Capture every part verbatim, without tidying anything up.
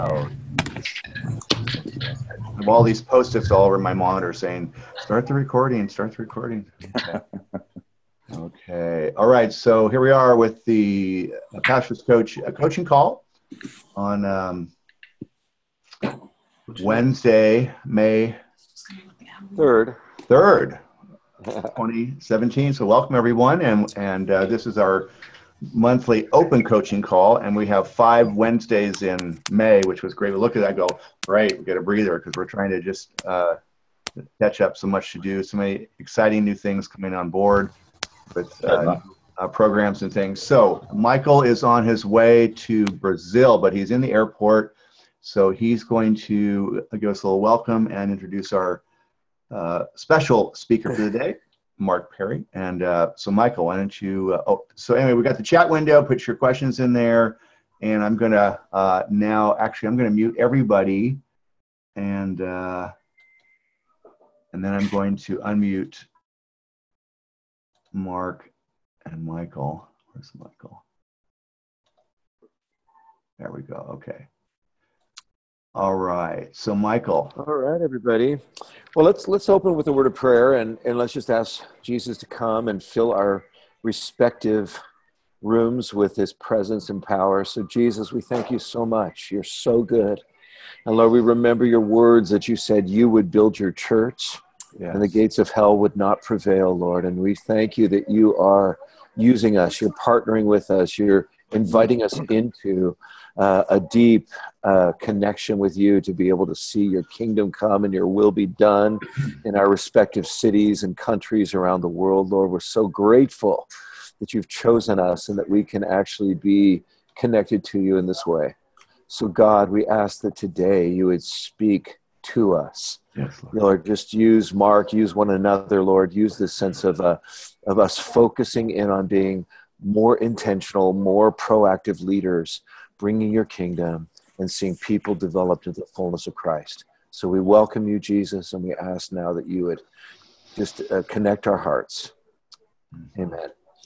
I have all these post-its all over my monitor saying, start the recording, start the recording. Okay. Okay. All right. So here we are with the Pastor's Coach uh, coaching call on um, Wednesday, May third, third, twenty seventeen. So welcome everyone. And, and uh, this is our monthly open coaching call. And we have five Wednesdays in May, which was great. We look at that and go, great, we get a breather because we're trying to just uh, catch up, so much to do, so many exciting new things coming on board with uh, uh, programs and things. So Michael is on his way to Brazil, but he's in the airport. So he's going to give us a little welcome and introduce our uh, special speaker for the day, Mark Perry. And uh, so Michael, why don't you, uh, oh, so anyway, we got the chat window, put your questions in there. And I'm gonna uh, now, actually, I'm gonna mute everybody. And, uh, and then I'm going to unmute Mark and Michael. Where's Michael? There we go. Okay. All right. So Michael. All right, everybody. Well, let's let's open with a word of prayer, and, and let's just ask Jesus to come and fill our respective rooms with his presence and power. So Jesus, we thank you so much. You're so good. And Lord, we remember your words that you said you would build your church. Yes. And the gates of hell would not prevail, Lord. And we thank you that you are using us. You're partnering with us. You're inviting us into uh, a deep uh, connection with you to be able to see your kingdom come and your will be done in our respective cities and countries around the world, Lord. We're so grateful that you've chosen us and that we can actually be connected to you in this way. So, God, we ask that today you would speak to us. Yes, Lord. Lord, just use Mark, use one another, Lord. Use this sense of uh, of us focusing in on being more intentional, more proactive leaders, bringing your kingdom and seeing people developed into the fullness of Christ. So we welcome you, Jesus, and we ask now that you would just uh, connect our hearts. Amen.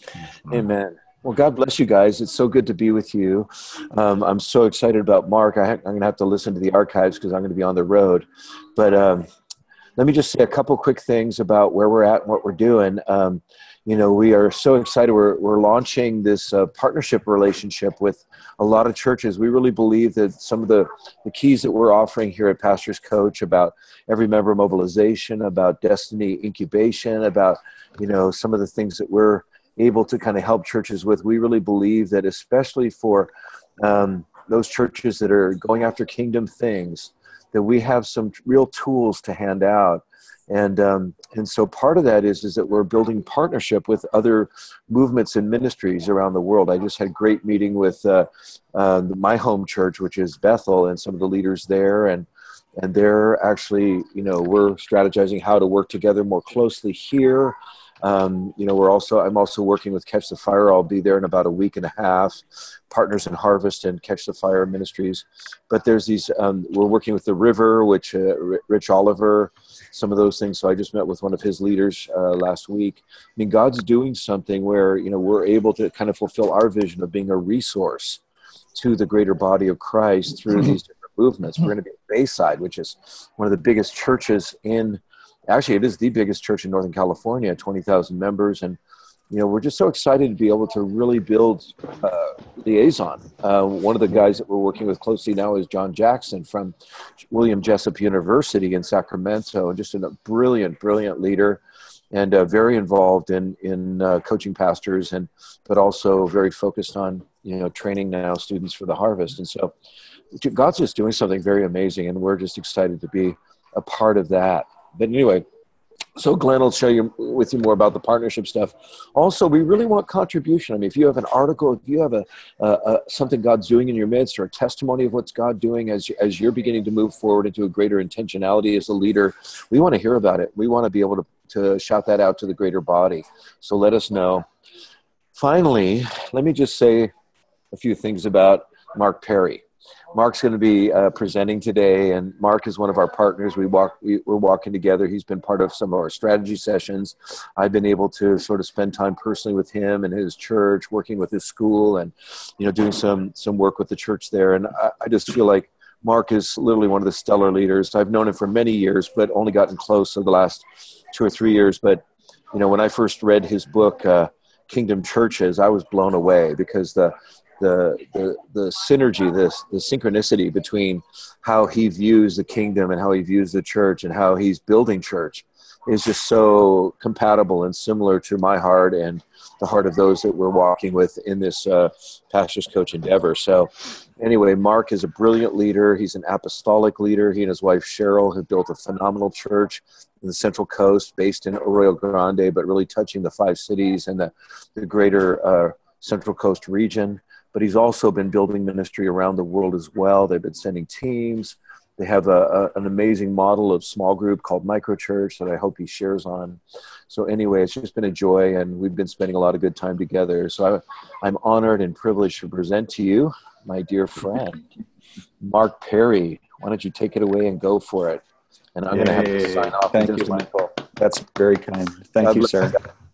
Amen. Well, God bless you guys. It's so good to be with you. Um, I'm so excited about Mark. I ha- I'm going to have to listen to the archives because I'm going to be on the road. But um, let me just say a couple quick things about where we're at and what we're doing. Um, you know, we are so excited. We're, we're launching this uh, partnership relationship with a lot of churches. We really believe that some of the, the keys that we're offering here at Pastor's Coach about every member mobilization, about destiny incubation, about, you know, some of the things that we're able to kind of help churches with. We really believe that especially for um, those churches that are going after kingdom things, that we have some real tools to hand out. And um, and so part of that is, is that we're building partnership with other movements and ministries around the world. I just had a great meeting with uh, uh, my home church, which is Bethel, and some of the leaders there. And and they're actually, you know, we're strategizing how to work together more closely here. Um, you know, we're also, I'm also working with Catch the Fire. I'll be there in about a week and a half, Partners in Harvest and Catch the Fire Ministries. But there's these, um, we're working with the River, which uh, Rich Oliver, some of those things. So I just met with one of his leaders uh, last week. I mean, God's doing something where, you know, we're able to kind of fulfill our vision of being a resource to the greater body of Christ through these different movements. We're going to be at Bayside, which is one of the biggest churches in Actually, it is the biggest church in Northern California, twenty thousand members. And, you know, we're just so excited to be able to really build uh, liaison. Uh, one of the guys that we're working with closely now is John Jackson from William Jessup University in Sacramento, and just a brilliant, brilliant leader and uh, very involved in, in uh, coaching pastors, and but also very focused on, you know, training now students for the harvest. And so God's just doing something very amazing, and we're just excited to be a part of that. But anyway, so Glenn will show you with you more about the partnership stuff. Also, we really want contribution. I mean, if you have an article, if you have a, a, a something God's doing in your midst, or a testimony of what's God doing as as you're beginning to move forward into a greater intentionality as a leader, we want to hear about it. We want to be able to to shout that out to the greater body. So let us know. Finally, let me just say a few things about Mark Perry. Mark's going to be uh, presenting today, and Mark is one of our partners. We walk, we, we're walking together. He's been part of some of our strategy sessions. I've been able to sort of spend time personally with him and his church, working with his school, and, you know, doing some some work with the church there. And I, I just feel like Mark is literally one of the stellar leaders. I've known him for many years, but only gotten close over the last two or three years. But, you know, when I first read his book, uh, Kingdom Churches, I was blown away because the the the the synergy, this the synchronicity between how he views the kingdom and how he views the church and how he's building church is just so compatible and similar to my heart and the heart of those that we're walking with in this uh, Pastor's Coach endeavor. So anyway, Mark is a brilliant leader. He's an apostolic leader. He and his wife, Cheryl, have built a phenomenal church in the Central Coast based in Arroyo Grande, but really touching the five cities and the, the greater uh, Central Coast region. But he's also been building ministry around the world as well. They've been sending teams. They have a, a, an amazing model of small group called Microchurch that I hope he shares on. So anyway, it's just been a joy, and we've been spending a lot of good time together. So I, I'm honored and privileged to present to you my dear friend, Mark Perry. Why don't you take it away and go for it? And I'm going to have to sign off. Thank you, Michael. That's very kind. Thank God you, sir.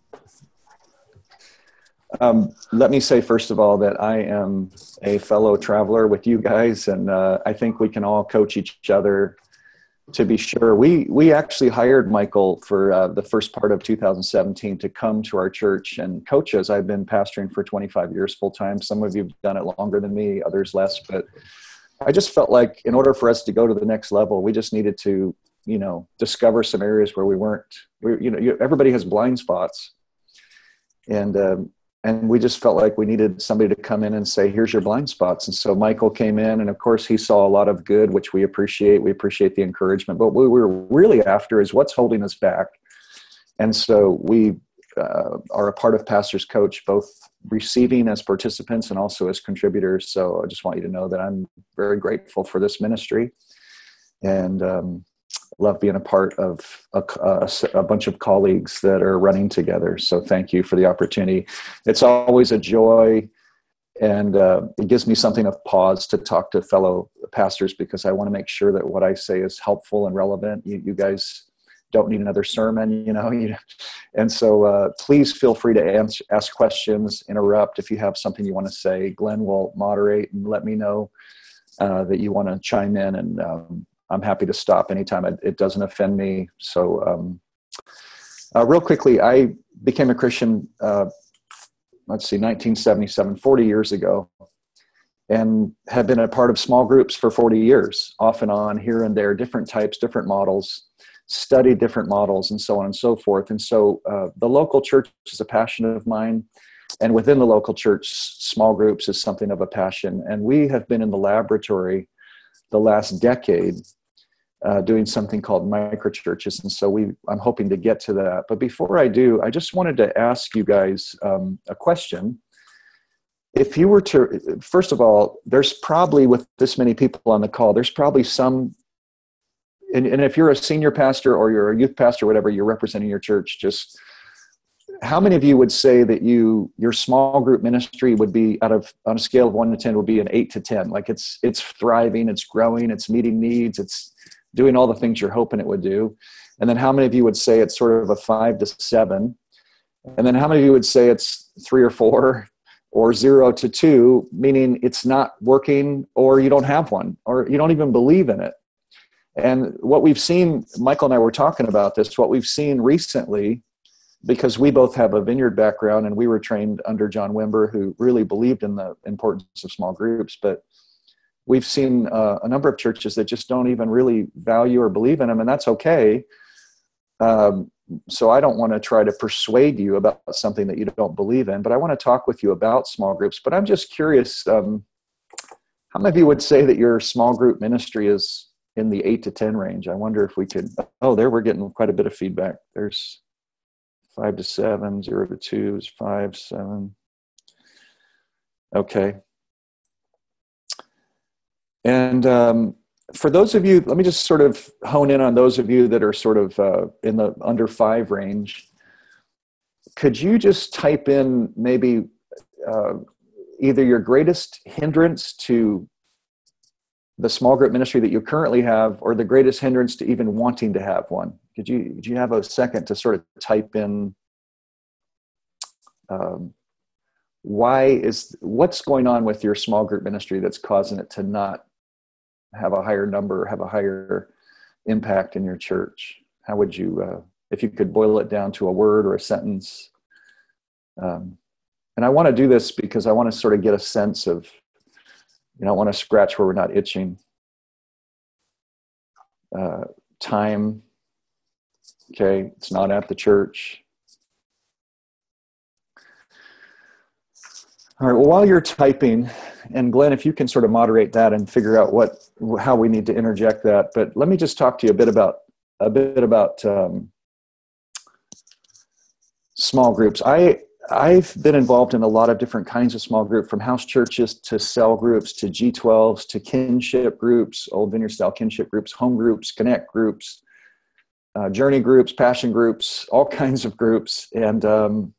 Um, let me say, first of all, that I am a fellow traveler with you guys, and uh, I think we can all coach each other to be sure. We we actually hired Michael for uh, the first part of two thousand seventeen to come to our church and coach us. I've been pastoring for twenty-five years full-time. Some of you have done it longer than me, others less, but I just felt like in order for us to go to the next level, we just needed to, you know, discover some areas where we weren't, we, you know, you, everybody has blind spots. And, um, And we just felt like we needed somebody to come in and say, here's your blind spots. And so Michael came in, and of course he saw a lot of good, which we appreciate. We appreciate the encouragement. But what we were really after is what's holding us back. And so we uh, are a part of Pastor's Coach, both receiving as participants and also as contributors. So I just want you to know that I'm very grateful for this ministry. And um, love being a part of a, a, a bunch of colleagues that are running together. So thank you for the opportunity. It's always a joy, and uh, it gives me something of pause to talk to fellow pastors, because I want to make sure that what I say is helpful and relevant. You, you guys don't need another sermon, you know. And so uh, please feel free to answer, ask questions, interrupt if you have something you want to say. Glenn will moderate and let me know uh, that you want to chime in, and um, I'm happy to stop anytime. It, it doesn't offend me. So um, uh, real quickly, I became a Christian, uh, let's see, nineteen seventy-seven, forty years ago, and have been a part of small groups for forty years, off and on, here and there, different types, different models, studied different models, and so on and so forth. And so uh, the local church is a passion of mine. And within the local church, small groups is something of a passion. And we have been in the laboratory the last decade Uh, doing something called microchurches. And so we, I'm hoping to get to that. But before I do, I just wanted to ask you guys um, a question. If you were to, first of all, there's probably, with this many people on the call, there's probably some, and, and if you're a senior pastor or you're a youth pastor, whatever, you're representing your church, just how many of you would say that you, your small group ministry would be, out of, on a scale of one to ten, would be an eight to ten? Like it's, it's thriving, it's growing, it's meeting needs, it's doing all the things you're hoping it would do. And then how many of you would say it's sort of a five to seven? And then how many of you would say it's three or four, or zero to two, meaning it's not working, or you don't have one, or you don't even believe in it? And what we've seen, Michael and I were talking about this, what we've seen recently, because we both have a vineyard background and we were trained under John Wimber, who really believed in the importance of small groups, but we've seen uh, a number of churches that just don't even really value or believe in them, and that's okay. Um, so I don't want to try to persuade you about something that you don't believe in, but I want to talk with you about small groups. But I'm just curious, um, how many of you would say that your small group ministry is in the eight to ten range? I wonder if we could, oh, there we're getting quite a bit of feedback. There's five to seven, zero to two is five, seven. Okay. And um, for those of you, let me just sort of hone in on those of you that are sort of uh, in the under five range. Could you just type in maybe uh, either your greatest hindrance to the small group ministry that you currently have, or the greatest hindrance to even wanting to have one? Could you, could you have a second to sort of type in um, why is, what's going on with your small group ministry that's causing it to not have a higher number, have a higher impact in your church? How would you, uh, if you could boil it down to a word or a sentence? Um, and I want to do this because I want to sort of get a sense of, you know, I want to scratch where we're not itching. Uh, time. Okay, it's not at the church. All right, well, while you're typing, and Glenn, if you can sort of moderate that and figure out what, how we need to interject that, but let me just talk to you a bit about, a bit about um, small groups. I, I've been involved in a lot of different kinds of small groups, from house churches to cell groups to G twelves to kinship groups, old vineyard style kinship groups, home groups, connect groups, uh, journey groups, passion groups, all kinds of groups. And um,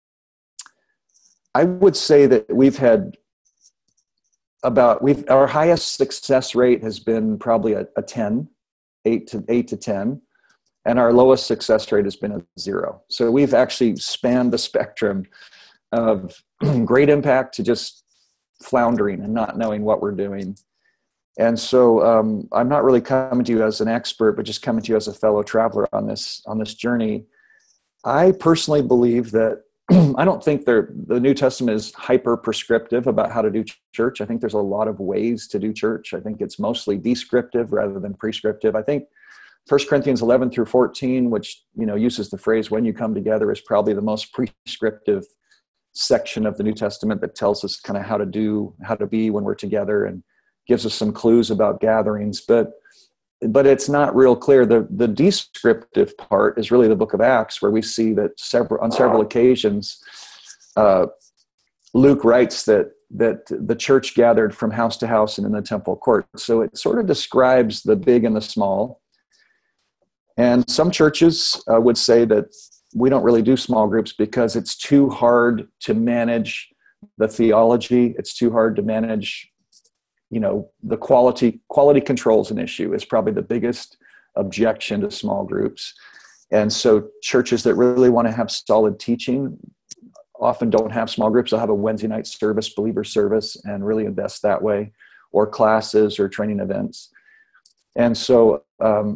I would say that we've had about, we've, our highest success rate has been probably a, a ten, eight to eight to ten. And our lowest success rate has been a zero. So we've actually spanned the spectrum of great impact to just floundering and not knowing what we're doing. And so um, I'm not really coming to you as an expert, but just coming to you as a fellow traveler on this, on this journey. I personally believe that I don't think the New Testament is hyper prescriptive about how to do church. I think there's a lot of ways to do church. I think it's mostly descriptive rather than prescriptive. I think First Corinthians eleven through fourteen, which, you know, uses the phrase "when you come together," is probably the most prescriptive section of the New Testament that tells us kind of how to do, how to be when we're together, and gives us some clues about gatherings. But but it's not real clear. The the descriptive part is really the book of Acts, where we see that several on several occasions, uh, Luke writes that that the church gathered from house to house and in the temple court. So it sort of describes the big and the small. And some churches uh, would say that we don't really do small groups because it's too hard to manage the theology. It's too hard to manage, you know, the quality. Quality control is an issue. It's probably the biggest objection to small groups. And so churches that really want to have solid teaching often don't have small groups. They'll have a Wednesday night service, believer service, and really invest that way, or classes or training events. And so, um,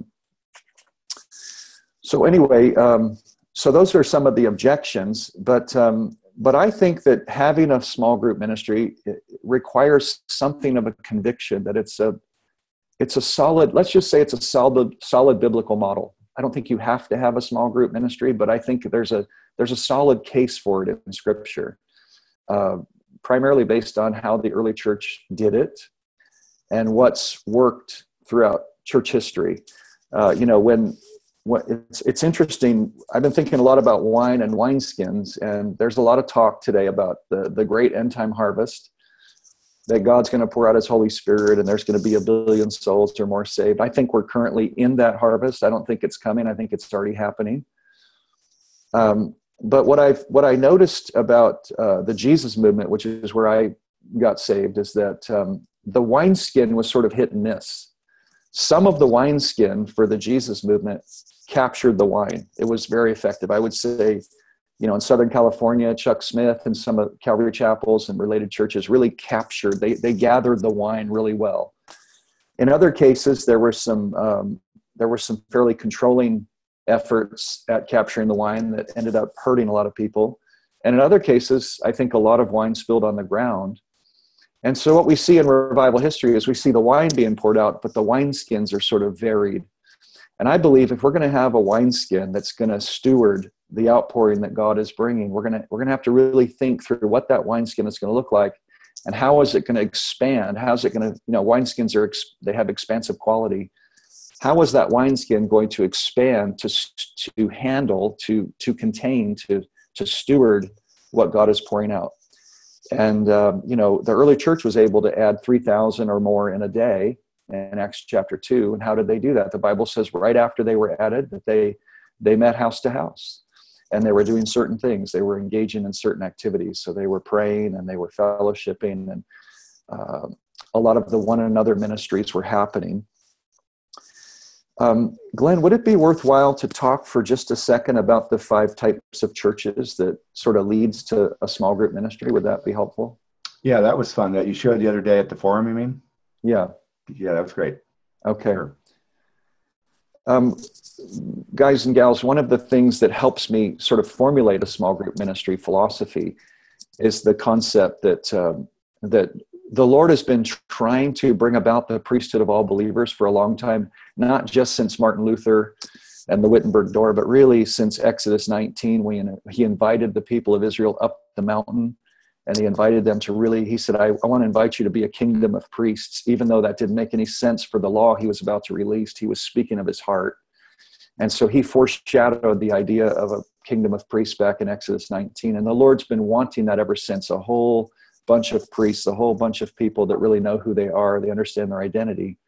So anyway, um, so those are some of the objections, but um, but I think that having a small group ministry requires something of a conviction that it's a it's a solid. Let's just say it's a solid solid biblical model. I don't think you have to have a small group ministry, but I think there's a there's a solid case for it in Scripture, uh, primarily based on how the early church did it and what's worked throughout church history. Uh, you know, when What, it's, it's interesting. I've been thinking a lot about wine and wineskins, and there's a lot of talk today about the, the great end time harvest, that God's going to pour out his Holy Spirit and there's going to be a billion souls or more saved. I think we're currently in that harvest. I don't think it's coming. I think it's already happening. Um, but what I've, what I noticed about uh, the Jesus movement, which is where I got saved, is that um, the wineskin was sort of hit and miss. Some of the wineskin for the Jesus movement captured the wine. It was very effective. I would say, you know, in Southern California, Chuck Smith and some of Calvary chapels and related churches really captured, they they gathered the wine really well. In other cases, there were some um, there were some fairly controlling efforts at capturing the wine that ended up hurting a lot of people. And in other cases, I think a lot of wine spilled on the ground. And so what we see in revival history is we see the wine being poured out, but the wineskins are sort of varied. And I believe if we're going to have a wineskin that's going to steward the outpouring that God is bringing, we're going to we're going to have to really think through what that wineskin is going to look like, and how is it going to expand? How is it going to, you know, wineskins are they have expansive quality. How is that wineskin going to expand to to handle, to to contain, to to steward what God is pouring out? And, um, you know, the early church was able to add three thousand or more in a day in Acts chapter two. And how did they do that? The Bible says right after they were added that they they met house to house, and they were doing certain things. They were engaging in certain activities. So they were praying and they were fellowshipping, and uh, a lot of the one another ministries were happening. Um, Glenn, would it be worthwhile to talk for just a second about the five types of churches that sort of leads to a small group ministry? Would that be helpful? Yeah, that was fun that you showed the other day at the forum, you mean? Yeah. Yeah, that was great. Okay. Sure. Um, guys and gals, one of the things that helps me sort of formulate a small group ministry philosophy is the concept that um, that the Lord has been trying to bring about the priesthood of all believers for a long time, not just since Martin Luther and the Wittenberg Door, but really since Exodus nineteen, when he invited the people of Israel up the mountain, and he invited them to really, he said, I, I want to invite you to be a kingdom of priests, even though that didn't make any sense for the law he was about to release. He was speaking of his heart. And so he foreshadowed the idea of a kingdom of priests back in Exodus nineteen. And the Lord's been wanting that ever since, a whole bunch of priests, a whole bunch of people that really know who they are, they understand their identity.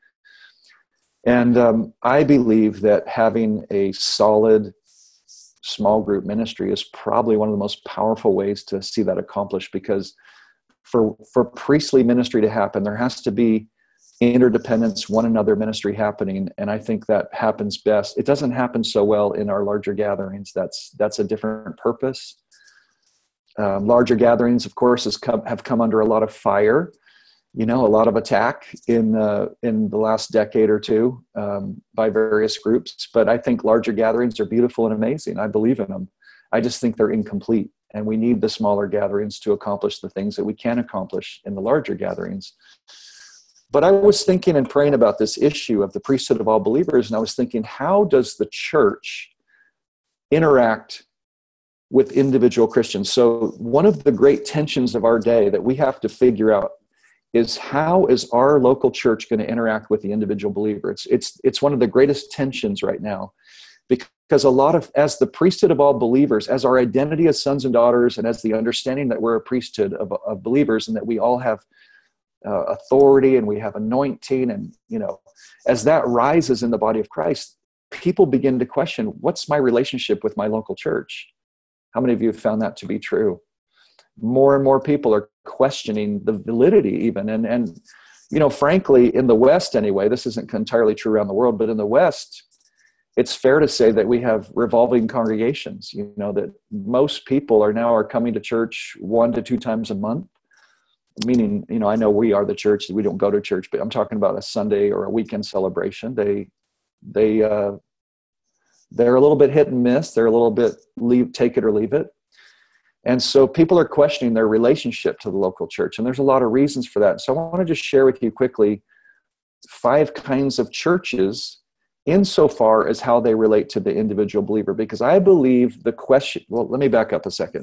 And um, I believe that having a solid small group ministry is probably one of the most powerful ways to see that accomplished, because for, for priestly ministry to happen, there has to be interdependence, one another ministry happening. And I think that happens best. It doesn't happen so well in our larger gatherings. That's, that's a different purpose. Um, larger gatherings, of course, has come, have come under a lot of fire, you know, a lot of attack in uh, in the last decade or two um, by various groups. But I think larger gatherings are beautiful and amazing. I believe in them. I just think they're incomplete, and we need the smaller gatherings to accomplish the things that we can accomplish in the larger gatherings. But I was thinking and praying about this issue of the priesthood of all believers, and I was thinking, how does the church interact with individual Christians? So one of the great tensions of our day that we have to figure out is, how is our local church going to interact with the individual believer? It's, it's, it's one of the greatest tensions right now, because a lot of, as the priesthood of all believers, as our identity as sons and daughters, and as the understanding that we're a priesthood of, of believers, and that we all have uh, authority and we have anointing, and, you know, as that rises in the body of Christ, people begin to question, what's my relationship with my local church? How many of you have found that to be true? More and more people are questioning the validity even. And, and, you know, frankly, in the West anyway, this isn't entirely true around the world, but in the West, it's fair to say that we have revolving congregations, you know, that most people are now are coming to church one to two times a month. Meaning, you know, I know we are the church, we don't go to church, but I'm talking about a Sunday or a weekend celebration. They, they, uh, they're a little bit hit and miss. They're a little bit leave, take it or leave it. And so people are questioning their relationship to the local church. And there's a lot of reasons for that. So I want to just share with you quickly five kinds of churches insofar as how they relate to the individual believer. Because I believe the question, well, let me back up a second.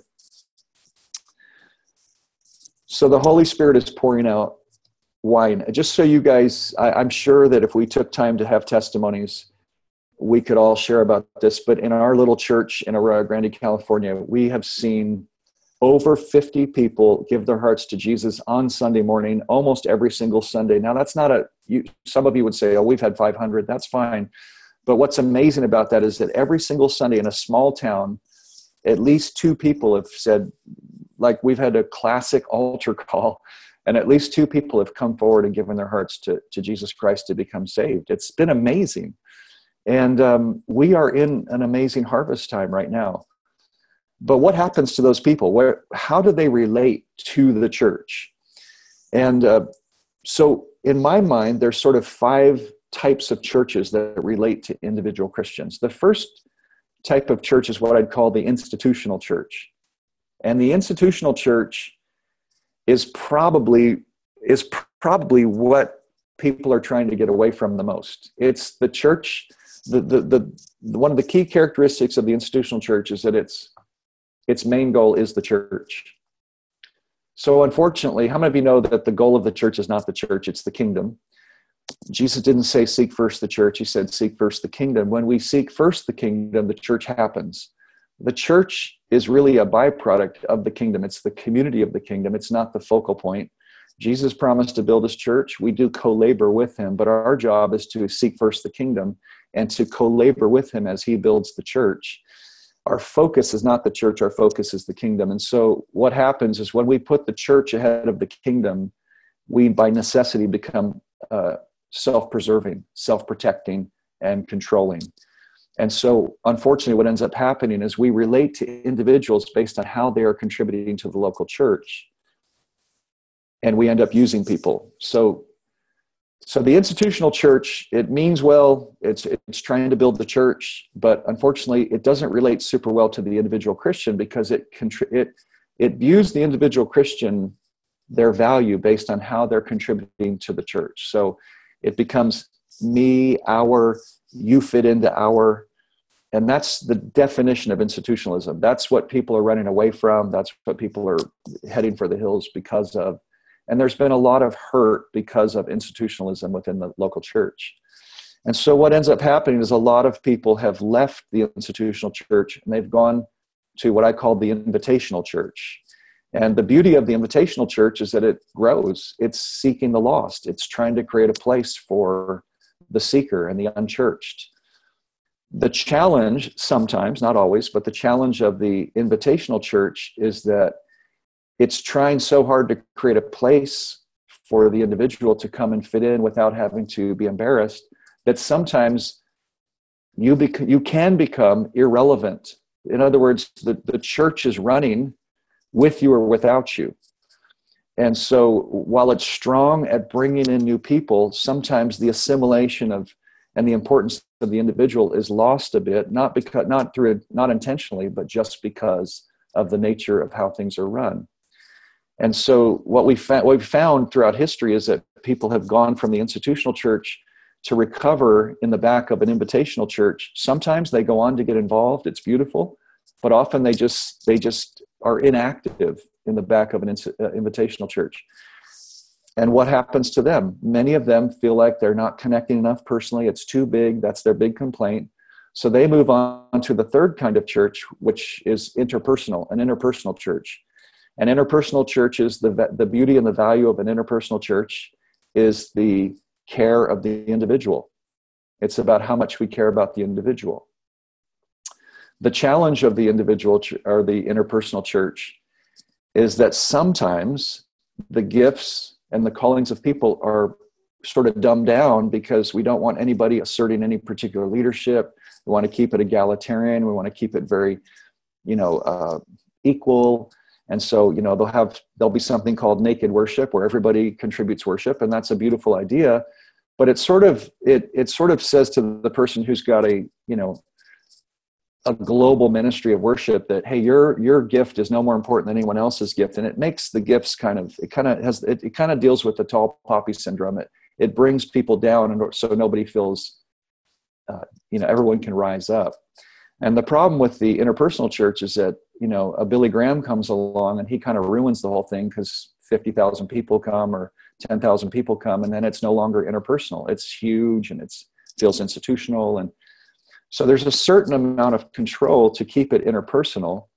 So the Holy Spirit is pouring out wine. Just so you guys, I, I'm sure that if we took time to have testimonies, we could all share about this, but in our little church in Arroyo Grande, California, we have seen over fifty people give their hearts to Jesus on Sunday morning, almost every single Sunday. Now, that's not a, you, some of you would say, oh, we've had five hundred. That's fine. But what's amazing about that is that every single Sunday in a small town, at least two people have said, like, we've had a classic altar call, and at least two people have come forward and given their hearts to, to Jesus Christ to become saved. It's been amazing. And um, we are in an amazing harvest time right now. But what happens to those people? Where, how do they relate to the church? And uh, so in my mind, there's sort of five types of churches that relate to individual Christians. The first type of church is what I'd call the institutional church. And the institutional church is probably, is probably what people are trying to get away from the most. It's the church. The, the, the, one of the key characteristics of the institutional church is that its, its main goal is the church. So unfortunately, how many of you know that the goal of the church is not the church, it's the kingdom? Jesus didn't say seek first the church, he said seek first the kingdom. When we seek first the kingdom, the church happens. The church is really a byproduct of the kingdom. It's the community of the kingdom. It's not the focal point. Jesus promised to build his church. We do co-labor with him, but our job is to seek first the kingdom and to co-labor with him as he builds the church. Our focus is not the church, our focus is the kingdom. And so what happens is when we put the church ahead of the kingdom, we by necessity become uh, self-preserving, self-protecting, and controlling. And so unfortunately, what ends up happening is we relate to individuals based on how they are contributing to the local church. And we end up using people. So So the institutional church, it means well, it's it's trying to build the church, but unfortunately it doesn't relate super well to the individual Christian, because it contri- it it views the individual Christian, their value, based on how they're contributing to the church. So it becomes me, our, you fit into our, and that's the definition of institutionalism. That's what people are running away from. That's what people are heading for the hills because of. And there's been a lot of hurt because of institutionalism within the local church. And so what ends up happening is a lot of people have left the institutional church and they've gone to what I call the invitational church. And the beauty of the invitational church is that it grows. It's seeking the lost. It's trying to create a place for the seeker and the unchurched. The challenge sometimes, not always, but the challenge of the invitational church is that it's trying so hard to create a place for the individual to come and fit in without having to be embarrassed, that sometimes you bec- you can become irrelevant. In other words, the, the church is running with you or without you. And so while it's strong at bringing in new people, sometimes the assimilation of and the importance of the individual is lost a bit, not because not through not intentionally, but just because of the nature of how things are run. And so what we found, what we've found throughout history is that people have gone from the institutional church to recover in the back of an invitational church. Sometimes they go on to get involved. It's beautiful, but often they just they just are inactive in the back of an uh, invitational church. And what happens to them? Many of them feel like they're not connecting enough personally. It's too big. That's their big complaint. So they move on to the third kind of church, which is interpersonal, an interpersonal church. An interpersonal church is the the beauty and the value of an interpersonal church is the care of the individual. It's about how much we care about the individual. The challenge of the individual ch- or the interpersonal church is that sometimes the gifts and the callings of people are sort of dumbed down because we don't want anybody asserting any particular leadership. We want to keep it egalitarian. We want to keep it very, you know, uh, equal. And so, you know, they'll have, there'll be something called naked worship where everybody contributes worship. And that's a beautiful idea, but it sort of, it, it sort of says to the person who's got a, you know, a global ministry of worship that, hey, your, your gift is no more important than anyone else's gift. And it makes the gifts kind of, it kind of has, it, it kind of deals with the tall poppy syndrome. It, it brings people down, and so nobody feels, uh, you know, everyone can rise up. And the problem with the interpersonal church is that, you know, a Billy Graham comes along and he kind of ruins the whole thing because fifty thousand people come or ten thousand people come, and then it's no longer interpersonal. It's huge and it's feels institutional. And so there's a certain amount of control to keep it interpersonal.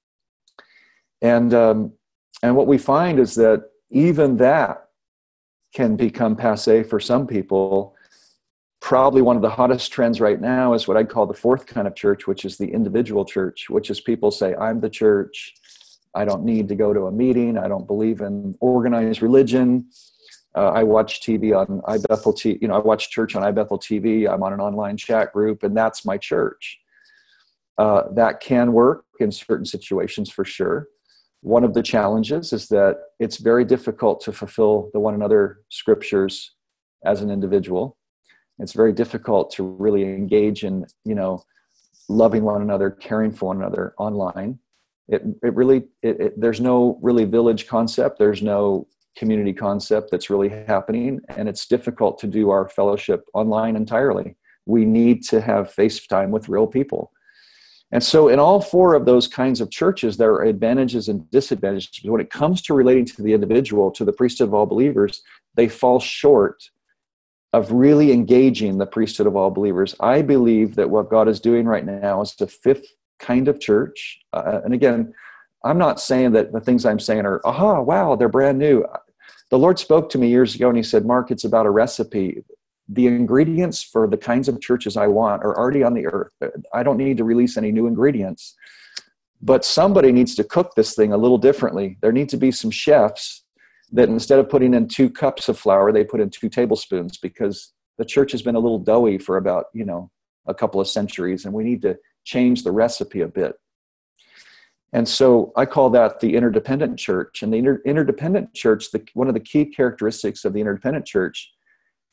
And, um, and what we find is that even that can become passé for some people. Probably one of the hottest trends right now is what I'd call the fourth kind of church, which is the individual church, which is people say, I'm the church. I don't need to go to a meeting. I don't believe in organized religion. Uh, I watch T V on iBethel T V. You know, I watch church on iBethel T V. I'm on an online chat group, and that's my church. Uh, that can work in certain situations for sure. One of the challenges is that it's very difficult to fulfill the one another scriptures as an individual. It's very difficult to really engage in, you know, loving one another, caring for one another online. It it really, it, it, there's no really village concept. There's no community concept that's really happening. And it's difficult to do our fellowship online entirely. We need to have FaceTime with real people. And so in all four of those kinds of churches, there are advantages and disadvantages. But when it comes to relating to the individual, to the priesthood of all believers, they fall short of really engaging the priesthood of all believers. I believe that what God is doing right now is the fifth kind of church. Uh, and again, I'm not saying that the things I'm saying are, aha, wow, they're brand new. The Lord spoke to me years ago and he said, Mark, it's about a recipe. The ingredients for the kinds of churches I want are already on the earth. I don't need to release any new ingredients. But somebody needs to cook this thing a little differently. There need to be some chefs that instead of putting in two cups of flour, they put in two tablespoons, because the church has been a little doughy for about, you know, a couple of centuries, and we need to change the recipe a bit. And so I call that the interdependent church. And the inter- interdependent church, the, one of the key characteristics of the interdependent church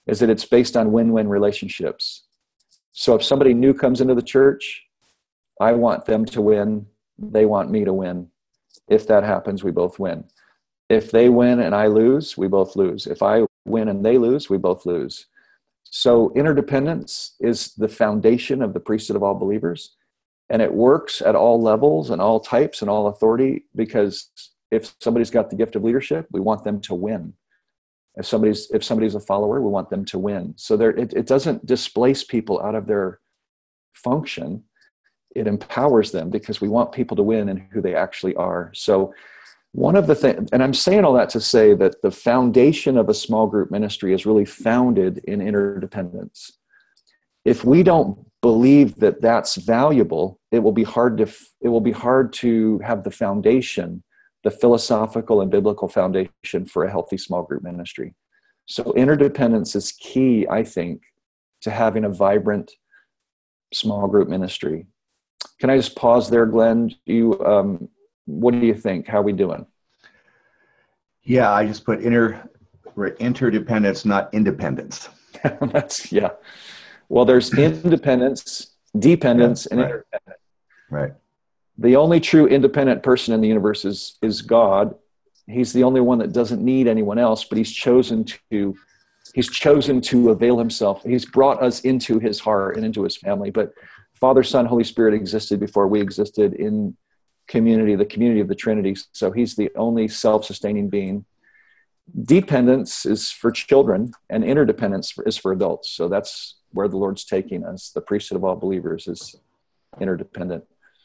is that it's based on win-win relationships. So if somebody new comes into the church, I want them to win. They want me to win. If that happens, we both win. If they win and I lose, we both lose. If I win and they lose, we both lose. So interdependence is the foundation of the priesthood of all believers. And it works at all levels and all types and all authority, because if somebody's got the gift of leadership, we want them to win. If somebody's if somebody's a follower, we want them to win. So there, it, it doesn't displace people out of their function. It empowers them, because we want people to win in who they actually are. So one of the things, and I'm saying all that to say that the foundation of a small group ministry is really founded in interdependence. If we don't believe that that's valuable, it will be hard to it will be hard to have the foundation, the philosophical and biblical foundation for a healthy small group ministry. So interdependence is key, I think, to having a vibrant small group ministry. Can I just pause there, Glenn? You, um, what do you think? How are we doing? Yeah, I just put inter interdependence, not independence. That's yeah. Well, there's independence, dependence, Yeah, and right. interdependence. Right. The only true independent person in the universe is is God. He's the only one that doesn't need anyone else, but he's chosen to he's chosen to avail himself. He's brought us into his heart and into his family. But Father, Son, Holy Spirit existed before we existed in community, the community of the Trinity. So he's the only self-sustaining being. Dependence is for children, and interdependence is for adults. So that's where the Lord's taking us. The priesthood of all believers is interdependent.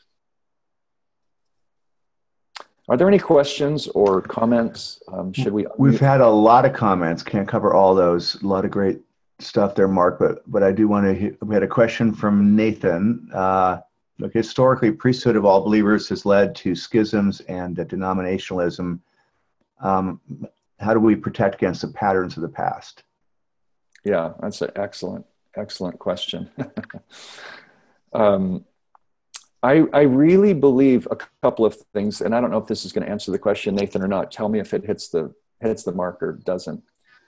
Are there any questions or comments? Um, should we? We've had a lot of comments. Can't cover all those. A lot of great stuff there, Mark. But but I do want to. We had a question from Nathan. Uh, look, historically, priesthood of all believers has led to schisms and uh, denominationalism. Um, how do we protect against the patterns of the past? Yeah, that's an excellent, excellent question. um, I, I really believe a couple of things, and I don't know if this is going to answer the question, Nathan, or not. Tell me if it hits the hits the mark or doesn't.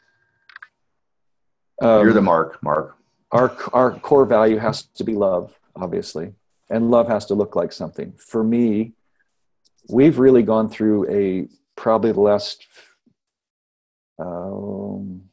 Um, You're the mark, Mark. Our our core value has to be love, obviously, and love has to look like something. For me, we've really gone through a probably the last um,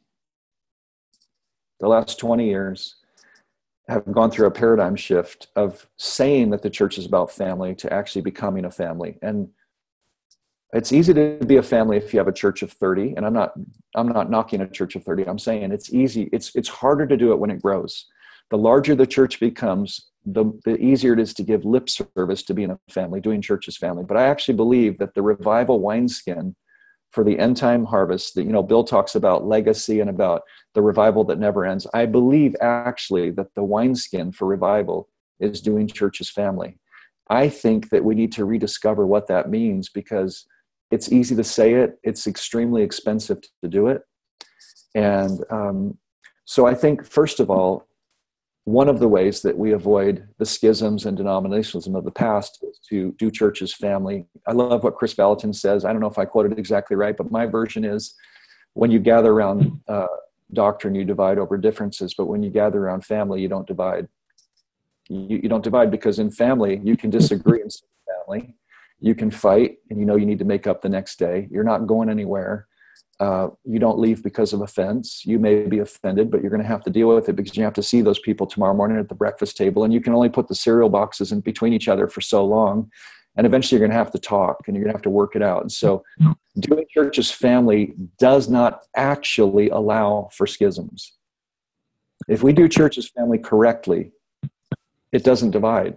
the last twenty years. Have gone through a paradigm shift of saying that the church is about family to actually becoming a family. And it's easy to be a family if you have a church of thirty. And I'm not, I'm not knocking a church of thirty. I'm saying it's easy. It's, it's harder to do it when it grows. The larger the church becomes, the, the easier it is to give lip service to being a family, doing church as family. But I actually believe that the revival wineskin for the end time harvest that, you know, Bill talks about legacy and about the revival that never ends. I believe actually that the wineskin for revival is doing church as family. I think that we need to rediscover what that means, because it's easy to say it. It's extremely expensive to do it. And um, so I think, first of all, one of the ways that we avoid the schisms and denominationalism of the past is to do church as family. I love what Chris Valentin says. I don't know if I quoted it exactly right, but my version is, when you gather around uh, doctrine, you divide over differences, but when you gather around family, you don't divide. You, you don't divide because in family, you can disagree in family. You can fight, and you know you need to make up the next day. You're not going anywhere. Uh, you don't leave because of offense. You may be offended, but you're going to have to deal with it because you have to see those people tomorrow morning at the breakfast table, and you can only put the cereal boxes in between each other for so long. And eventually you're going to have to talk, and you're going to have to work it out. And so doing church as family does not actually allow for schisms. If we do church as family correctly, it doesn't divide.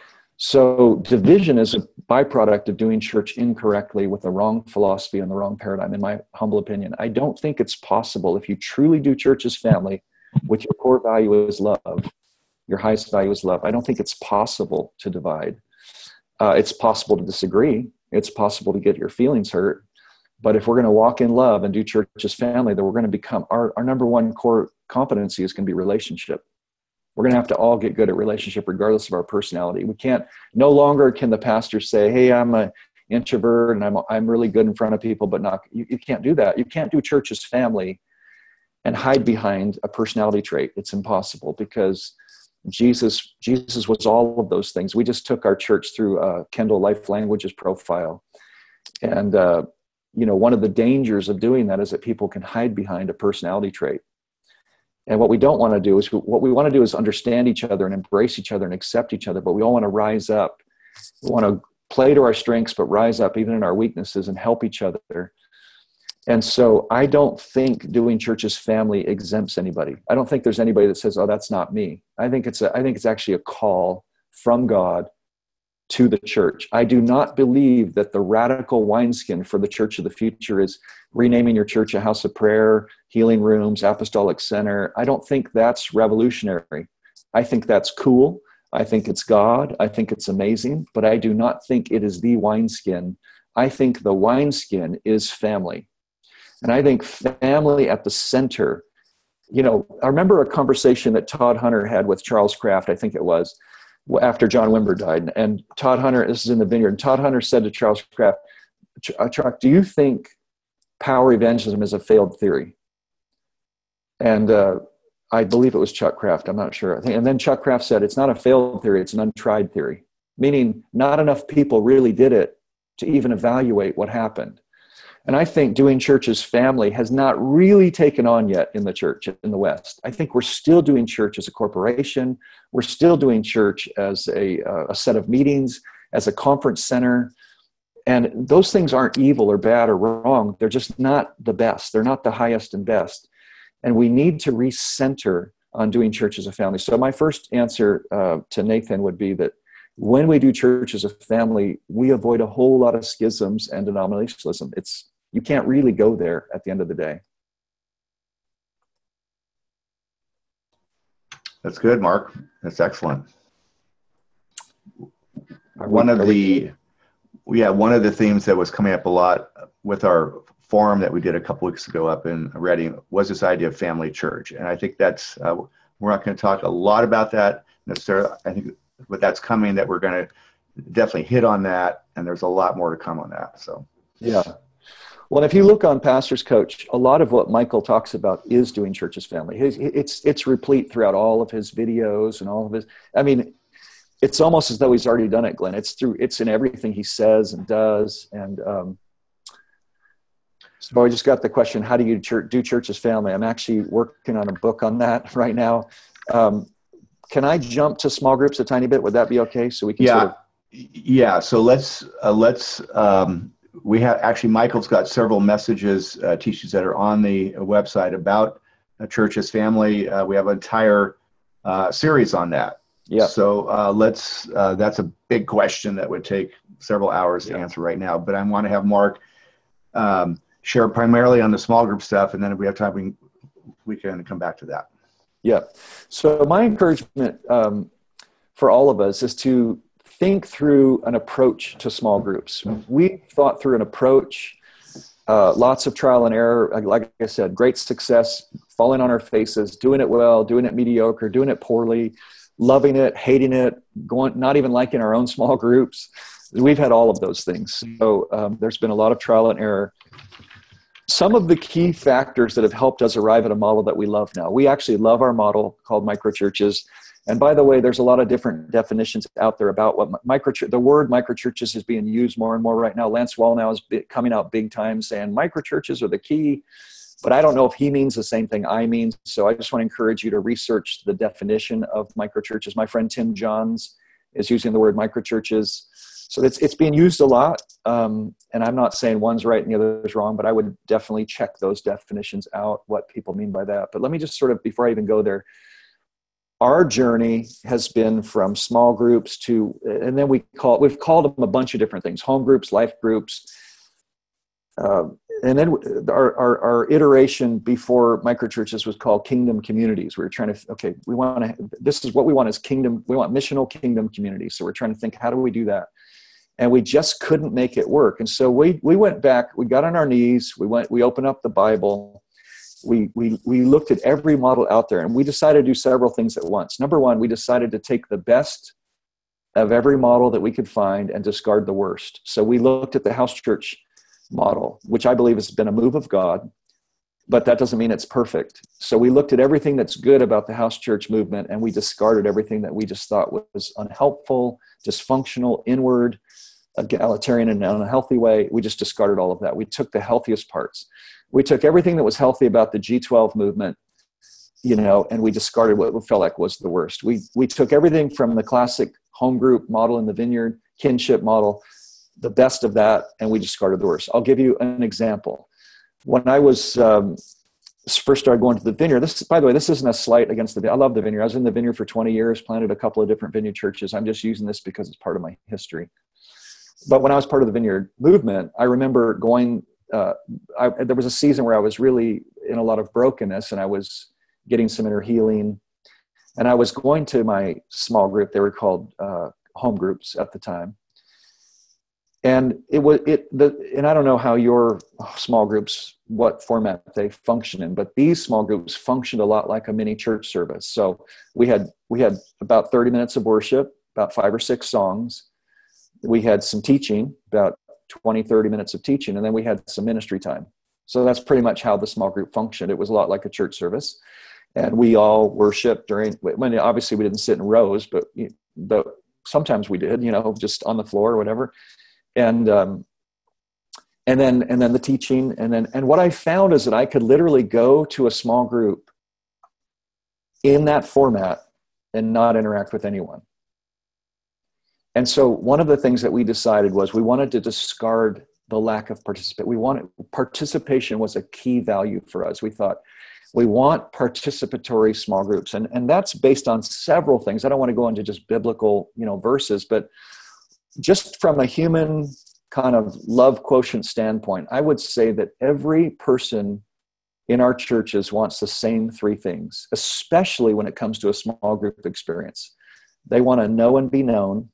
So division is a byproduct of doing church incorrectly with the wrong philosophy and the wrong paradigm, in my humble opinion. I don't think it's possible, if you truly do church as family with your core value is love, your highest value is love, I don't think it's possible to divide. Uh, it's possible to disagree. It's possible to get your feelings hurt. But if we're going to walk in love and do church as family, then we're going to become, our, our number one core competency is going to be relationship. We're going to have to all get good at relationship regardless of our personality. We can't, no longer can the pastor say, hey, I'm an introvert and I'm I'm really good in front of people, but not, you, you can't do that. You can't do church as family and hide behind a personality trait. It's impossible, because Jesus, Jesus was all of those things. We just took our church through uh, Kendall Life Languages profile. And, uh, you know, one of the dangers of doing that is that people can hide behind a personality trait. And what we don't want to do is, what we want to do is understand each other and embrace each other and accept each other. But we all want to rise up. We want to play to our strengths, but rise up even in our weaknesses and help each other. And so I don't think doing church as family exempts anybody. I don't think there's anybody that says, oh, that's not me. I think it's a, I think it's actually a call from God to the church. I do not believe that the radical wineskin for the church of the future is renaming your church a house of prayer, healing rooms, apostolic center. I don't think that's revolutionary. I think that's cool. I think it's God. I think it's amazing, but I do not think it is the wineskin. I think the wineskin is family. And I think family at the center, you know, I remember a conversation that Todd Hunter had with Charles Kraft, I think it was, after John Wimber died. And Todd Hunter, this is in the Vineyard, and Todd Hunter said to Charles Kraft, Chuck, do you think power evangelism is a failed theory? And uh, I believe it was Chuck Kraft, I'm not sure. I think, and then Chuck Kraft said, it's not a failed theory, it's an untried theory, meaning not enough people really did it to even evaluate what happened. And I think doing church as family has not really taken on yet in the church in the West. I think we're still doing church as a corporation. We're still doing church as a, uh, a set of meetings, as a conference center. And those things aren't evil or bad or wrong. They're just not the best. They're not the highest and best. And we need to recenter on doing church as a family. So my first answer uh, to Nathan would be that when we do church as a family, we avoid a whole lot of schisms and denominationalism. It's, you can't really go there at the end of the day. That's good, Mark. That's excellent. One of the, yeah, one of the themes that was coming up a lot with our forum that we did a couple weeks ago up in Reading was this idea of family church. And I think that's, uh, we're not going to talk a lot about that necessarily. I think, but that's coming, that we're going to definitely hit on that. And there's a lot more to come on that. So, yeah. Well, if you look on Pastor's Coach, a lot of what Michael talks about is doing church as family. His, it's, it's replete throughout all of his videos and all of his, I mean, it's almost as though he's already done it, Glenn. It's through, it's in everything he says and does. And, um, so I just got the question, how do you church, do church as family? I'm actually working on a book on that right now. Um, can I jump to small groups a tiny bit? Would that be okay? So we can yeah, sort of... yeah. So let's, uh, let's, um, we have actually, Michael's got several messages, uh, teachings that are on the website about uh, church as family. Uh, we have an entire uh, series on that. Yeah. So uh, let's, uh, that's a big question that would take several hours to yeah. answer right now, but I want to have Mark um, share primarily on the small group stuff. And then if we have time, we, we can come back to that. Yeah. So my encouragement um, for all of us is to think through an approach to small groups. We thought through an approach, uh, lots of trial and error. Like I said, great success, falling on our faces, doing it well, doing it mediocre, doing it poorly, loving it, hating it, going, not even liking our own small groups. We've had all of those things. So um, there's been a lot of trial and error. Some of the key factors that have helped us arrive at a model that we love now. We actually love our model called microchurches. And by the way, there's a lot of different definitions out there about what microchurch, the word microchurches is being used more and more right now. Lance Wallnau is coming out big time saying microchurches are the key, but I don't know if he means the same thing I mean. So I just want to encourage you to research the definition of microchurches. My friend Tim Johns is using the word microchurches. So it's, it's being used a lot. Um, and I'm not saying one's right and the other's wrong, but I would definitely check those definitions out, what people mean by that. But let me just sort of, before I even go there, our journey has been from small groups to, and then we call, we've called them a bunch of different things, home groups, life groups. Uh, and then our, our, our iteration before microchurches was called kingdom communities. We were trying to, okay, we want to, this is what we want is kingdom, we want missional kingdom communities. So we're trying to think, how do we do that? And we just couldn't make it work. And so we, we went back, we got on our knees, we went, we opened up the Bible. We, we, we looked at every model out there, and we decided to do several things at once. Number one, we decided to take the best of every model that we could find and discard the worst. So we looked at the house church model, which I believe has been a move of God. but that doesn't mean it's perfect. So we looked at everything that's good about the house church movement, and we discarded everything that we just thought was unhelpful, dysfunctional, inward, egalitarian in an unhealthy way. We just discarded all of that. We took the healthiest parts. We took everything that was healthy about the G twelve movement, you know, and we discarded what we felt like was the worst. We we took everything from the classic home group model in the Vineyard, kinship model, the best of that, and we discarded the worst. I'll give you an example. When I was um, first started going to the Vineyard, this, by the way, this isn't a slight against the, I love the Vineyard. I was in the Vineyard for twenty years, planted a couple of different Vineyard churches. I'm just using this because it's part of my history. But when I was part of the Vineyard movement, I remember going, uh, I, there was a season where I was really in a lot of brokenness, and I was getting some inner healing. And I was going to my small group. They were called uh, home groups at the time. And it was it the and I don't know how your small groups, what format they function in, but these small groups functioned a lot like a mini church service. So we had we had about thirty minutes of worship, about five or six songs. We had some teaching, about twenty, thirty minutes of teaching, and then we had some ministry time. So that's pretty much how the small group functioned. It was a lot like a church service. And we all worshiped during, when obviously we didn't sit in rows, but but sometimes we did, you know, just on the floor or whatever. And um, and then and then the teaching, and then and what I found is that I could literally go to a small group in that format and not interact with anyone. And so one of the things that we decided was we wanted to discard the lack of participation. We wanted participation was a key value for us. We thought we want participatory small groups, and and that's based on several things. I don't want to go into just biblical, you know, verses, but just from a human kind of love quotient standpoint, I would say that every person in our churches wants the same three things, especially when it comes to a small group experience. They want to know and be known,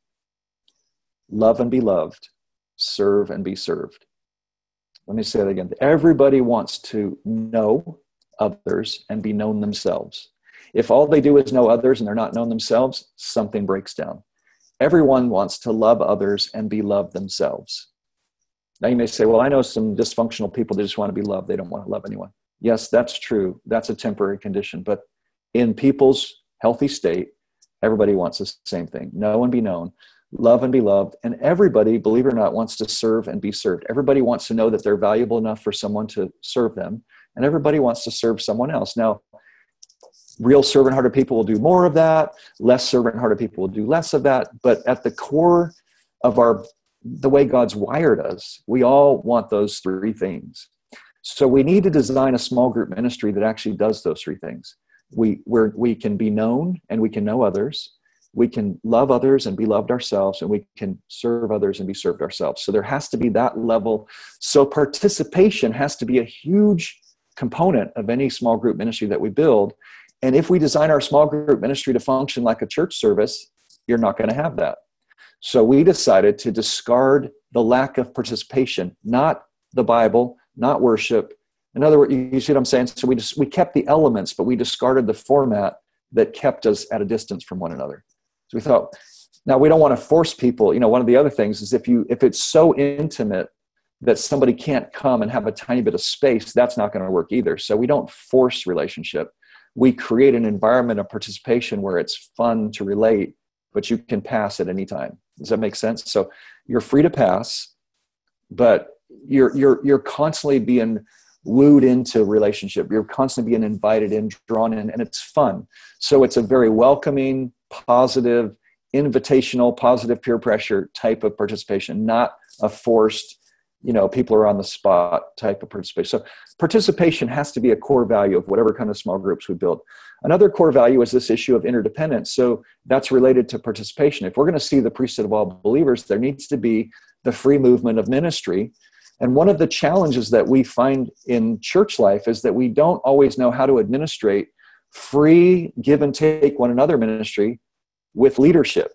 love and be loved, serve and be served. Let me say that again. Everybody wants to know others and be known themselves. If all they do is know others and they're not known themselves, something breaks down. Everyone wants to love others and be loved themselves. Now you may say, well, I know some dysfunctional people that just want to be loved. They don't want to love anyone. Yes, that's true. That's a temporary condition. But in people's healthy state, everybody wants the same thing. Know and be known, love and be loved. And everybody, believe it or not, wants to serve and be served. Everybody wants to know that they're valuable enough for someone to serve them. And everybody wants to serve someone else. Now, real servant-hearted people will do more of that. Less servant-hearted people will do less of that. But at the core of our, the way God's wired us, we all want those three things. So we need to design a small group ministry that actually does those three things. We we're, we can be known and we can know others. We can love others and be loved ourselves, and we can serve others and be served ourselves. So there has to be that level. So participation has to be a huge component of any small group ministry that we build. And if we design our small group ministry to function like a church service, you're not going to have that. So we decided to discard the lack of participation, not the Bible, not worship. In other words, you see what I'm saying? So we just, we kept the elements, but we discarded the format that kept us at a distance from one another. So we thought, now we don't want to force people. You know, one of the other things is if you if it's so intimate that somebody can't come and have a tiny bit of space, that's not going to work either. So we don't force relationship. We create an environment of participation where it's fun to relate, but you can pass at any time. Does that make sense? So you're free to pass, but you're you're you're constantly being wooed into relationship. You're constantly being invited in, drawn in, and it's fun. So it's a very welcoming, positive, invitational, positive peer pressure type of participation, not a forced, you know, people are on the spot type of participation. So participation has to be a core value of whatever kind of small groups we build. Another core value is this issue of interdependence. So that's related to participation. If we're going to see the priesthood of all believers, there needs to be the free movement of ministry. And one of the challenges that we find in church life is that we don't always know how to administrate free give and take one another ministry with leadership.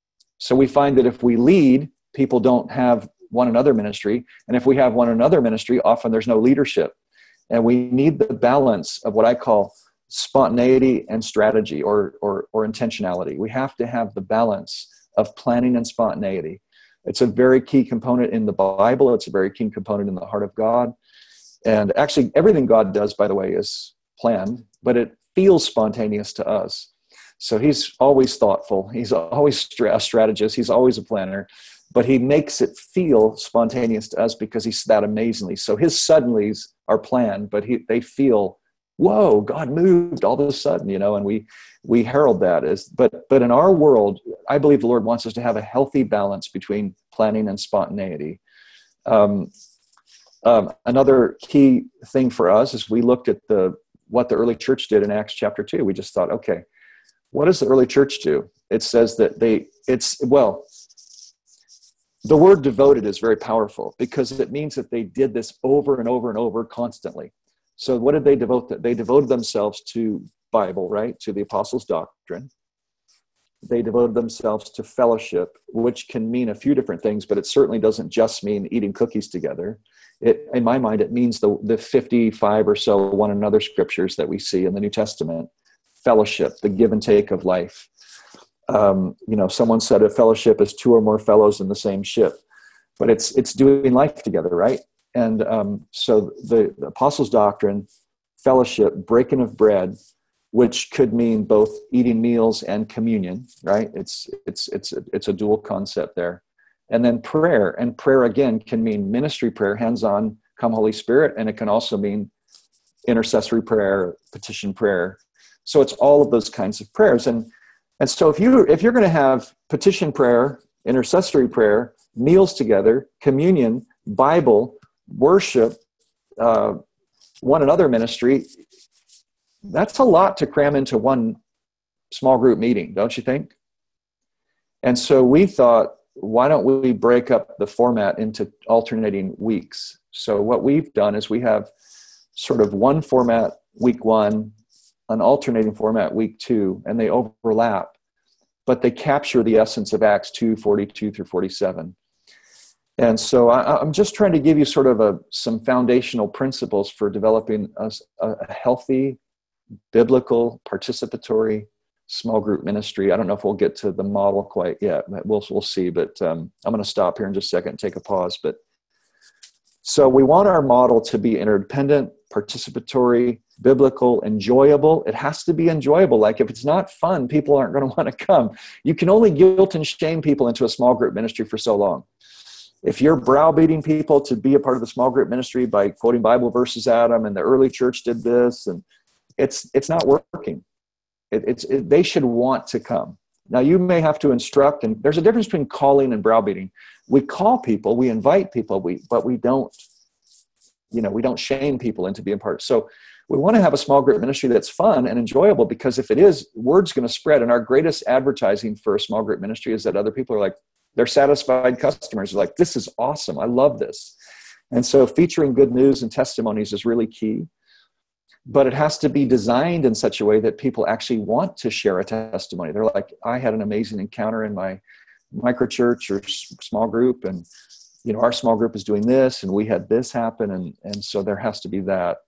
So we find that if we lead, people don't have one another ministry. And if we have one another ministry, often there's no leadership. And we need the balance of what I call spontaneity and strategy or, or, or intentionality. We have to have the balance of planning and spontaneity. It's a very key component in the Bible. It's a very key component in the heart of God. And actually, everything God does, by the way, is planned, but it feels spontaneous to us. So he's always thoughtful. He's always a strategist. He's always a planner, but he makes it feel spontaneous to us because he's that amazingly. So his suddenlies are planned, but he, they feel, whoa, God moved all of a sudden, you know, and we we herald that as, but but in our world, I believe the Lord wants us to have a healthy balance between planning and spontaneity. Um, um, another key thing for us is we looked at the what the early church did in Acts chapter two. We just thought, okay, what does the early church do? It says that they, it's, well, the word devoted is very powerful because it means that they did this over and over and over constantly. So what did they devote? To? They devoted themselves to Bible, right? To the apostles' doctrine. They devoted themselves to fellowship, which can mean a few different things, but it certainly doesn't just mean eating cookies together. It, in my mind, it means the, the fifty-five or so one another scriptures that we see in the New Testament. Fellowship, the give and take of life. Um, you know, someone said a fellowship is two or more fellows in the same ship, but it's it's doing life together, right? And um, so the, the apostles' doctrine, fellowship, breaking of bread, which could mean both eating meals and communion, right? It's it's it's a, it's a dual concept there. And then prayer, and prayer again can mean ministry prayer, hands-on, come Holy Spirit, and it can also mean intercessory prayer, petition prayer. So it's all of those kinds of prayers. And and so if you if you're going to have petition prayer, intercessory prayer, meals together, communion, Bible, worship, uh, one another ministry, that's a lot to cram into one small group meeting, don't you think? And so we thought, why don't we break up the format into alternating weeks? So what we've done is we have sort of one format week one, an alternating format week two, and they overlap, but they capture the essence of Acts two, forty-two through forty-seven. And so I, I'm just trying to give you sort of a, some foundational principles for developing a, a healthy, biblical, participatory small group ministry. I don't know if we'll get to the model quite yet. We'll, we'll see, but um, I'm going to stop here in just a second and take a pause. But so we want our model to be interdependent, participatory, biblical, enjoyable. It has to be enjoyable. Like if it's not fun, people aren't going to want to come. You can only guilt and shame people into a small group ministry for so long. If you're browbeating people to be a part of the small group ministry by quoting Bible verses at them, and the early church did this, and it's it's not working. It, it's it, they should want to come. Now you may have to instruct, and there's a difference between calling and browbeating. We call people, we invite people, we but we don't, you know, we don't shame people into being part. So we want to have a small group ministry that's fun and enjoyable, because if it is, word's going to spread. And our greatest advertising for a small group ministry is that other people are like, they're satisfied customers. They're like, this is awesome. I love this. And so featuring good news and testimonies is really key. But it has to be designed in such a way that people actually want to share a testimony. They're like, I had an amazing encounter in my microchurch or small group, and you know, our small group is doing this, and we had this happen, and and so there has to be that.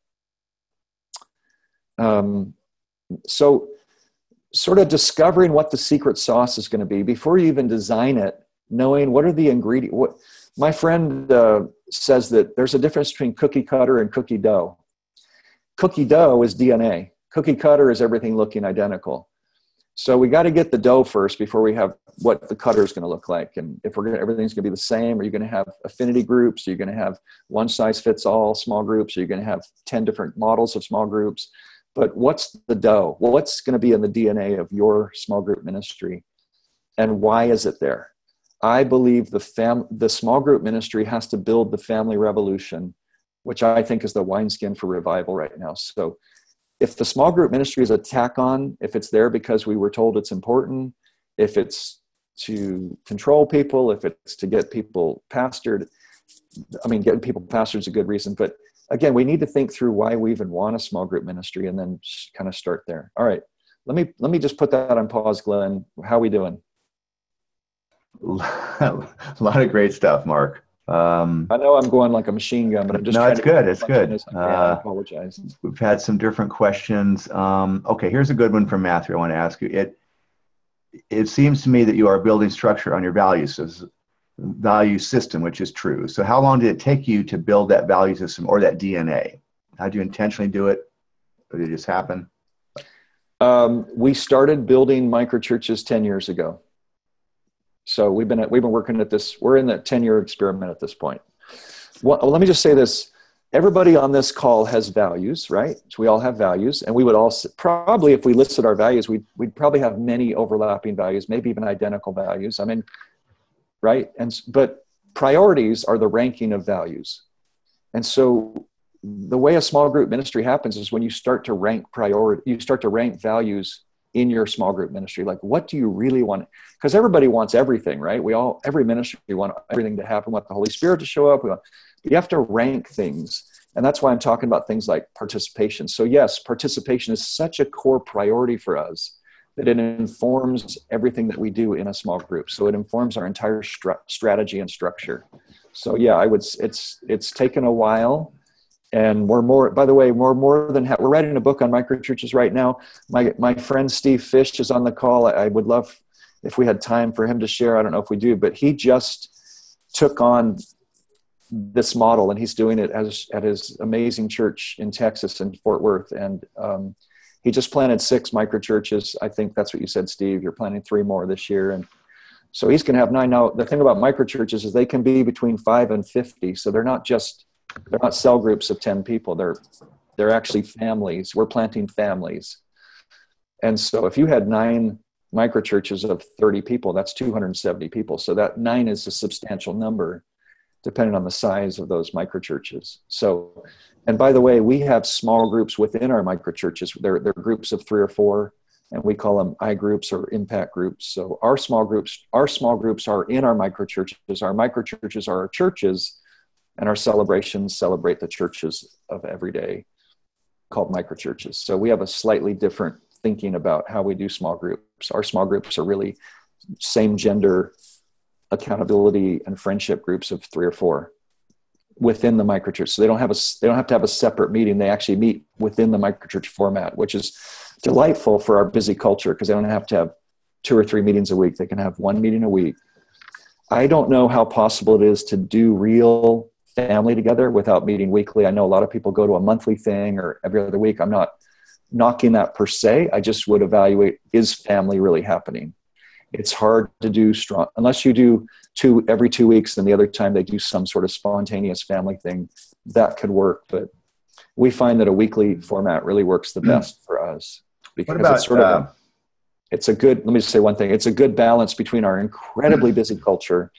Um, so, sort of discovering what the secret sauce is going to be before you even design it. Knowing what are the ingredients. What my friend uh, says that there's a difference between cookie cutter and cookie dough. Cookie dough is D N A. Cookie cutter is everything looking identical. So we got to get the dough first before we have what the cutter is going to look like. And if we're going to, everything's going to be the same, are you going to have affinity groups? Are you going to have one size fits all small groups? Are you going to have ten different models of small groups? But what's the dough? Well, what's going to be in the D N A of your small group ministry? And why is it there? I believe the fam- the small group ministry has to build the family revolution, which I think is the wineskin for revival right now. So if the small group ministry is a tack on, if it's there because we were told it's important, if it's to control people, if it's to get people pastored, I mean, getting people pastored is a good reason. But again, we need to think through why we even want a small group ministry and then kind of start there. All right, let me let me just put that on pause, Glenn. How are we doing? A lot of great stuff, Mark. Um, I know I'm going like a machine gun, but I'm just no, trying it's to good. It's good. I, Uh, I apologize. We've had some different questions. Um, okay, here's a good one from Matthew. I want to ask you. It it seems to me that you are building structure on your values. So, value system, which is true. So how long did it take you to build that value system or that D N A? How did you intentionally do it? Or did it just happen? Um, we started building microchurches ten years ago. So we've been, at, we've been working at this, we're in the ten year experiment at this point. Well, let me just say this. Everybody on this call has values, right? So we all have values, and we would all probably, if we listed our values, we'd, we'd probably have many overlapping values, maybe even identical values. I mean, right? And, but priorities are the ranking of values. And so the way a small group ministry happens is when you start to rank priority, you start to rank values in your small group ministry. Like, what do you really want? Because everybody wants everything, right? We all, every ministry, we want everything to happen, we want the Holy Spirit to show up. We want, you have to rank things. And that's why I'm talking about things like participation. So yes, participation is such a core priority for us that it informs everything that we do in a small group. So it informs our entire stru- strategy and structure. So yeah, I would, it's, it's taken a while. And we're more, by the way, we're more than, ha- we're writing a book on microchurches right now. My, my friend Steve Fish is on the call. I, I would love if we had time for him to share. I don't know if we do, but he just took on this model, and he's doing it as at his amazing church in Texas in Fort Worth. And um, he just planted six microchurches. I think that's what you said, Steve. You're planning three more this year. And so he's going to have nine. Now, the thing about microchurches is they can be between five and fifty. So they're not just, they're not cell groups of ten people. They're, they're actually families. We're planting families. And so if you had nine microchurches of thirty people, that's two hundred seventy people. So that nine is a substantial number, depending on the size of those microchurches. So, and by the way, we have small groups within our microchurches. They're, they're groups of three or four, and we call them I groups or impact groups. So our small groups, our small groups are in our microchurches. Our microchurches are our churches, and our celebrations celebrate the churches of every day, called microchurches. So we have a slightly different thinking about how we do small groups. Our small groups are really same gender accountability and friendship groups of three or four within the microchurch. So they don't have a, they don't have to have a separate meeting. They actually meet within the microchurch format, which is delightful for our busy culture because they don't have to have two or three meetings a week. They can have one meeting a week. I don't know how possible it is to do real family together without meeting weekly. I know a lot of people go to a monthly thing or every other week. I'm not knocking that per se. I just would evaluate, is family really happening? It's hard to do strong, unless you do two every two weeks, and the other time they do some sort of spontaneous family thing, that could work. But we find that a weekly format really works the best for us because what about, it's sort of, uh, a, it's a good, let me just say one thing. It's a good balance between our incredibly busy culture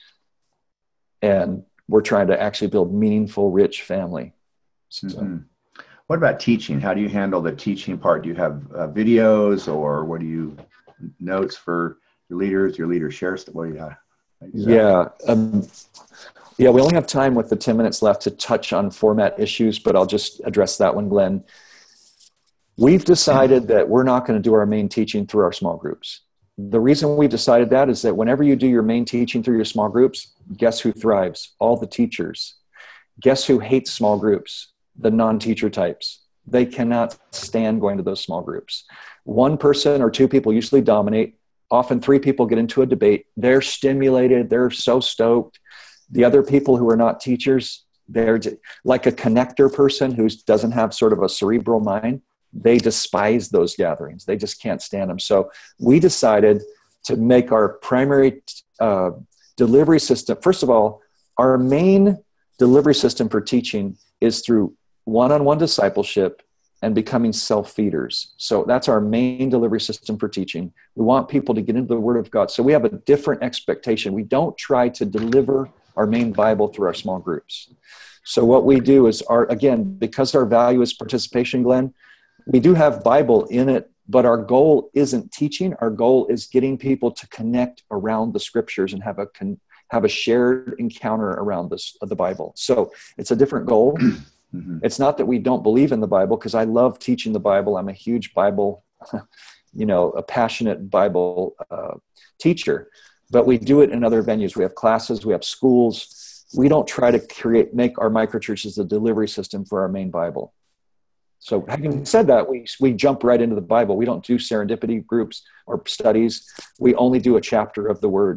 and we're trying to actually build meaningful, rich family. So. Mm-hmm. What about teaching? How do you handle the teaching part? Do you have uh, videos, or what do you, notes for your leaders, your leaders share stuff? What do you have? Yeah. Um, yeah, we only have time with the ten minutes left to touch on format issues, but I'll just address that one, Glenn. We've decided that we're not going to do our main teaching through our small groups. The reason we've decided that is that whenever you do your main teaching through your small groups, guess who thrives? All the teachers. Guess who hates small groups? The non-teacher types. They cannot stand going to those small groups. One person or two people usually dominate. Often three people get into a debate. They're stimulated. They're so stoked. The other people who are not teachers, they're like a connector person who doesn't have sort of a cerebral mind. They despise those gatherings. They just can't stand them. So we decided to make our primary uh, delivery system. First of all, our main delivery system for teaching is through one-on-one discipleship and becoming self-feeders. So that's our main delivery system for teaching. We want people to get into the Word of God. So we have a different expectation. We don't try to deliver our main Bible through our small groups. So what we do is, our again, because our value is participation, Glenn, we do have Bible in it, but our goal isn't teaching. Our goal is getting people to connect around the Scriptures and have a con- have a shared encounter around this, the Bible. So it's a different goal. Mm-hmm. It's not that we don't believe in the Bible, because I love teaching the Bible. I'm a huge Bible, you know, a passionate Bible uh, teacher, but we do it in other venues. We have classes, we have schools. We don't try to create, make our microchurches the delivery system for our main Bible. So having said that, we we jump right into the Bible. We don't do serendipity groups or studies. We only do a chapter of the Word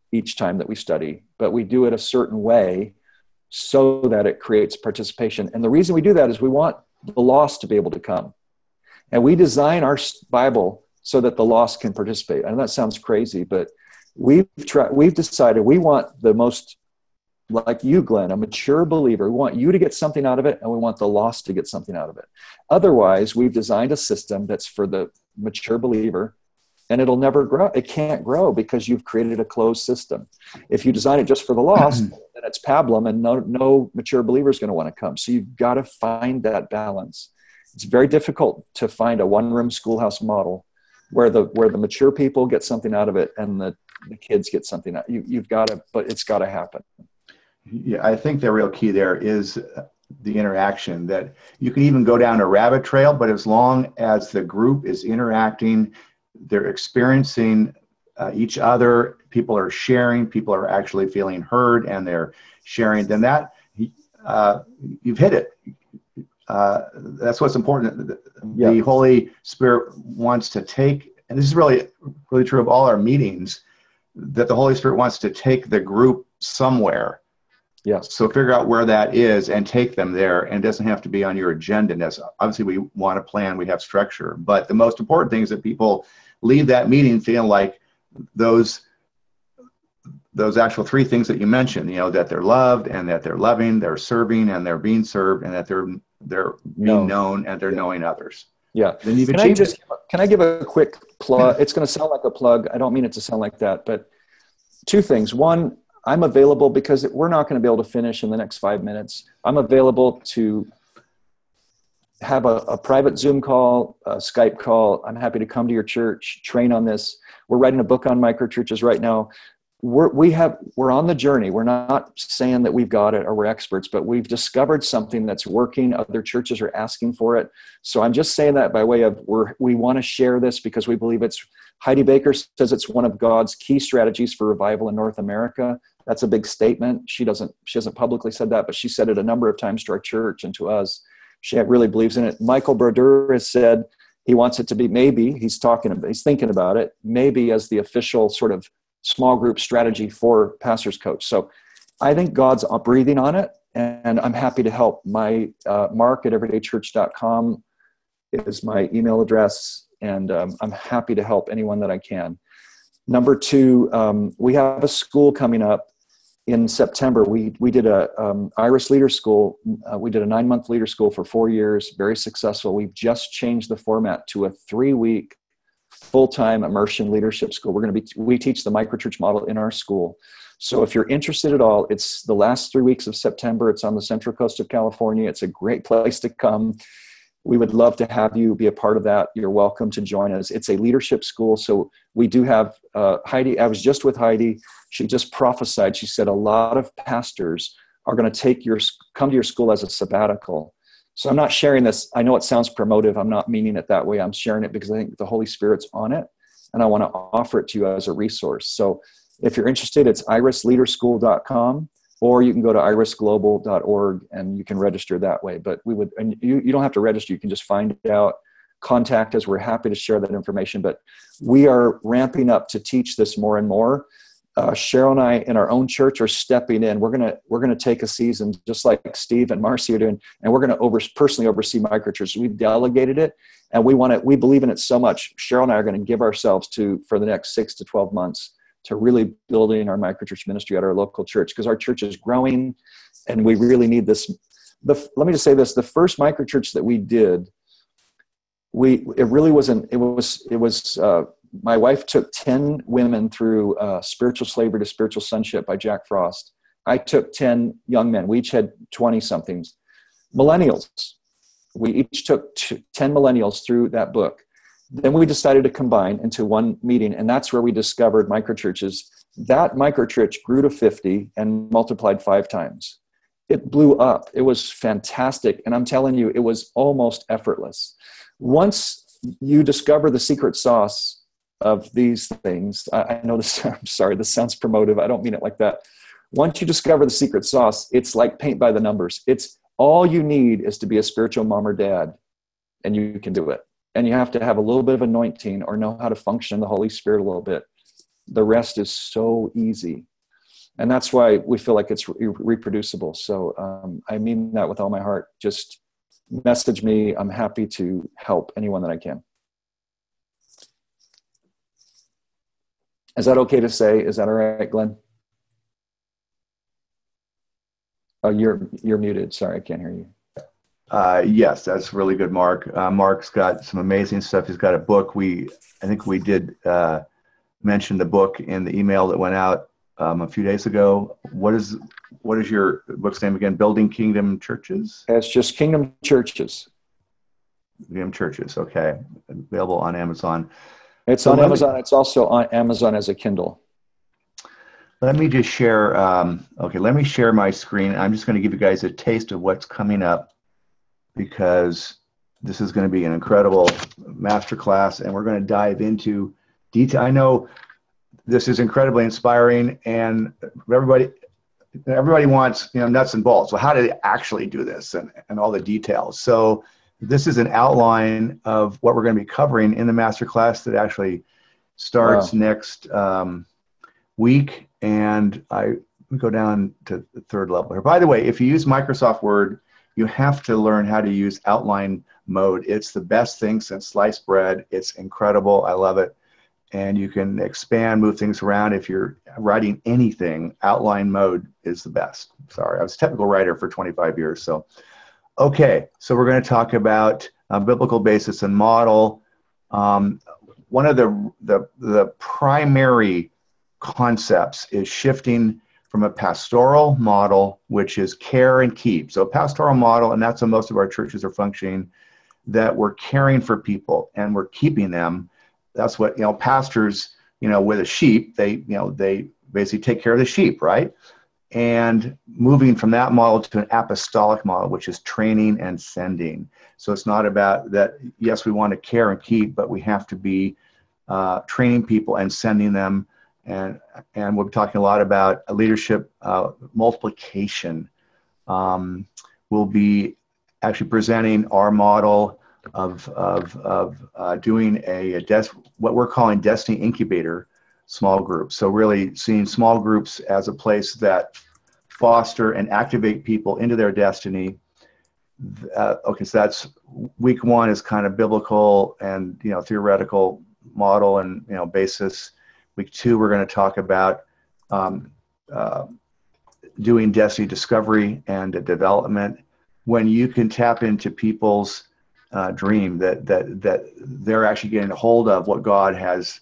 each time that we study, but we do it a certain way so that it creates participation. And the reason we do that is we want the lost to be able to come. And we design our Bible so that the lost can participate. And that sounds crazy, but we've tried, we've decided we want the most, like you, Glenn, a mature believer. We want you to get something out of it, and we want the lost to get something out of it. Otherwise, we've designed a system that's for the mature believer, and it'll never grow. It can't grow because you've created a closed system. If you design it just for the lost, then it's pablum, and no, no mature believer is going to want to come. So you've got to find that balance. It's very difficult to find a one-room schoolhouse model where the where the mature people get something out of it and the, the kids get something out. You, you've got to, but it's got to happen. Yeah, I think the real key there is the interaction, that you can even go down a rabbit trail, but as long as the group is interacting, they're experiencing uh, each other, people are sharing, people are actually feeling heard, and they're sharing, then that, uh, you've hit it. Uh, that's what's important. The, yeah. the Holy Spirit wants to take, and this is really, really true of all our meetings, that the Holy Spirit wants to take the group somewhere. Yeah. So figure out where that is and take them there. And it doesn't have to be on your agenda. That's, obviously, we want to plan, we have structure. But the most important thing is that people leave that meeting feeling like those those actual three things that you mentioned, you know, that they're loved and that they're loving, they're serving and they're being served, and that they're they're being known and they're knowing others. Yeah. Then you've can achieved I just, it. Can I give a quick plug? It's going to sound like a plug. I don't mean it to sound like that, but two things. One, I'm available because we're not going to be able to finish in the next five minutes. I'm available to have a, a private Zoom call, a Skype call. I'm happy to come to your church, train on this. We're writing a book on microchurches right now. We're, we have, we're on the journey. We're not saying that we've got it or we're experts, but we've discovered something that's working. Other churches are asking for it. So I'm just saying that by way of, we're, we want to share this because we believe it's, Heidi Baker says it's one of God's key strategies for revival in North America. That's a big statement. She doesn't, she hasn't publicly said that, but she said it a number of times to our church and to us. She really believes in it. Michael Brodeur has said he wants it to be, maybe he's talking about, he's thinking about it, maybe as the official sort of small group strategy for Pastor's Coach. So I think God's breathing on it, and I'm happy to help. My uh, Mark at everyday church dot com is my email address, and um, I'm happy to help anyone that I can. Number two, um, we have a school coming up in September. We we did a um, Iris Leader School. Uh, we did a nine-month leader school for four years, very successful. We've just changed the format to a three-week full-time immersion leadership school. We're going to be, we teach the microchurch model in our school. So if you're interested at all, it's the last three weeks of September. It's on the Central Coast of California. It's a great place to come. We would love to have you be a part of that. You're welcome to join us. It's a leadership school. So we do have uh, Heidi. I was just with Heidi. She just prophesied. She said a lot of pastors are going to take your, come to your school as a sabbatical. So I'm not sharing this. I know it sounds promotive. I'm not meaning it that way. I'm sharing it because I think the Holy Spirit's on it, and I want to offer it to you as a resource. So if you're interested, it's iris leader school dot com, or you can go to iris global dot org and you can register that way. But we would, and you, you don't have to register. You can just find out, contact us. We're happy to share that information. But we are ramping up to teach this more and more. Uh, Cheryl and I in our own church are stepping in. We're gonna we're gonna take a season just like Steve and Marcy are doing, and we're gonna over personally oversee microchurches. We've delegated it, and we want it. We believe in it so much. Cheryl and I are going to give ourselves to for the next six to twelve months to really building our microchurch ministry at our local church, because our church is growing, and we really need this. The let me just say this: the first microchurch that we did, we it really wasn't. It was it was. Uh, My wife took ten women through uh, Spiritual Slavery to Spiritual Sonship by Jack Frost. I took ten young men. We each had twenty-somethings. Millennials. We each took two, ten millennials through that book. Then we decided to combine into one meeting, and that's where we discovered microchurches. That microchurch grew to fifty and multiplied five times. It blew up. It was fantastic, and I'm telling you, it was almost effortless. Once you discover the secret sauce of these things, I, I know this, I'm sorry, this sounds promotive. I don't mean it like that. Once you discover the secret sauce, it's like paint by the numbers. It's all you need is to be a spiritual mom or dad, and you can do it. And you have to have a little bit of anointing or know how to function in the Holy Spirit a little bit. the rest is so easy. And that's why we feel like it's re- reproducible. So um, I mean that with all my heart. Just message me. I'm happy to help anyone that I can. Is that okay to say? Is that all right, Glenn? Oh, you're you're muted. Sorry, I can't hear you. Uh, yes, that's really good, Mark. Uh, Mark's got some amazing stuff. He's got a book. We, I think we did uh, mention the book in the email that went out um, a few days ago. What is what is your book's name again? Building Kingdom Churches? It's just Kingdom Churches. Kingdom Churches, okay. Available on Amazon. It's So on let me- Amazon. It's also on Amazon as a Kindle. Let me just share, um, okay, let me share my screen. I'm just going to give you guys a taste of what's coming up, because this is going to be an incredible masterclass, and we're going to dive into detail. I know this is incredibly inspiring, and everybody everybody wants, you know, nuts and bolts. So how do they actually do this, and, and all the details? So this is an outline of what we're going to be covering in the masterclass that actually starts Wow. next um, week. And I let me go down to the third level here. By the way, if you use Microsoft Word, you have to learn how to use outline mode. It's the best thing since sliced bread. It's incredible. I love it. And you can expand, move things around. If you're writing anything, outline mode is the best. Sorry, I was a technical writer for twenty-five years. So, okay, so we're going to talk about uh, biblical basis and model. Um, one of the, the, the primary concepts is shifting from a pastoral model, which is care and keep. So a pastoral model, and that's how most of our churches are functioning, that we're caring for people and we're keeping them. That's what, you know, pastors, you know, with a sheep, they, you know, they basically take care of the sheep, right? And moving from that model to an apostolic model, which is training and sending. So it's not about that, yes, we want to care and keep, but we have to be uh, training people and sending them. And, and we're talking a lot about leadership uh, multiplication. Um, we'll be actually presenting our model of, of, of uh, doing a, a des- what we're calling Destiny Incubator small groups. So really seeing small groups as a place that foster and activate people into their destiny. Uh, okay, so that's week one is kind of biblical and, you know, theoretical model and, you know, basis. Week two, we're going to talk about um, uh, doing destiny discovery and development. When you can tap into people's uh, dream, that that that they're actually getting a hold of what God has,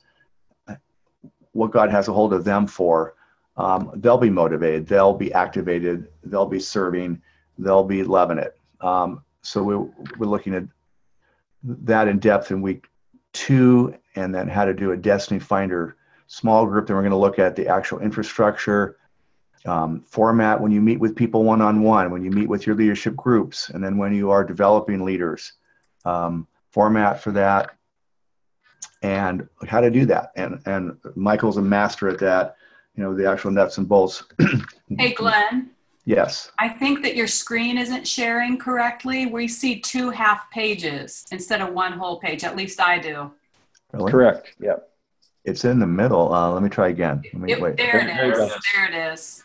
what God has a hold of them for, um, they'll be motivated, they'll be activated, they'll be serving, they'll be loving it. Um, so we, we're looking at that in depth in week two, and then how to do a Destiny Finder small group. Then we're going to look at the actual infrastructure, um, format when you meet with people one-on-one, when you meet with your leadership groups, and then when you are developing leaders, um, format for that, and how to do that. And and Michael's a master at that, you know, the actual nuts and bolts. Hey, Glenn. Yes. I think that your screen isn't sharing correctly. We see two half pages instead of one whole page. At least I do. Really? Correct. Yeah. It's in the middle. Uh, let me try again. Let me It, wait. there it There you is. go. There it is.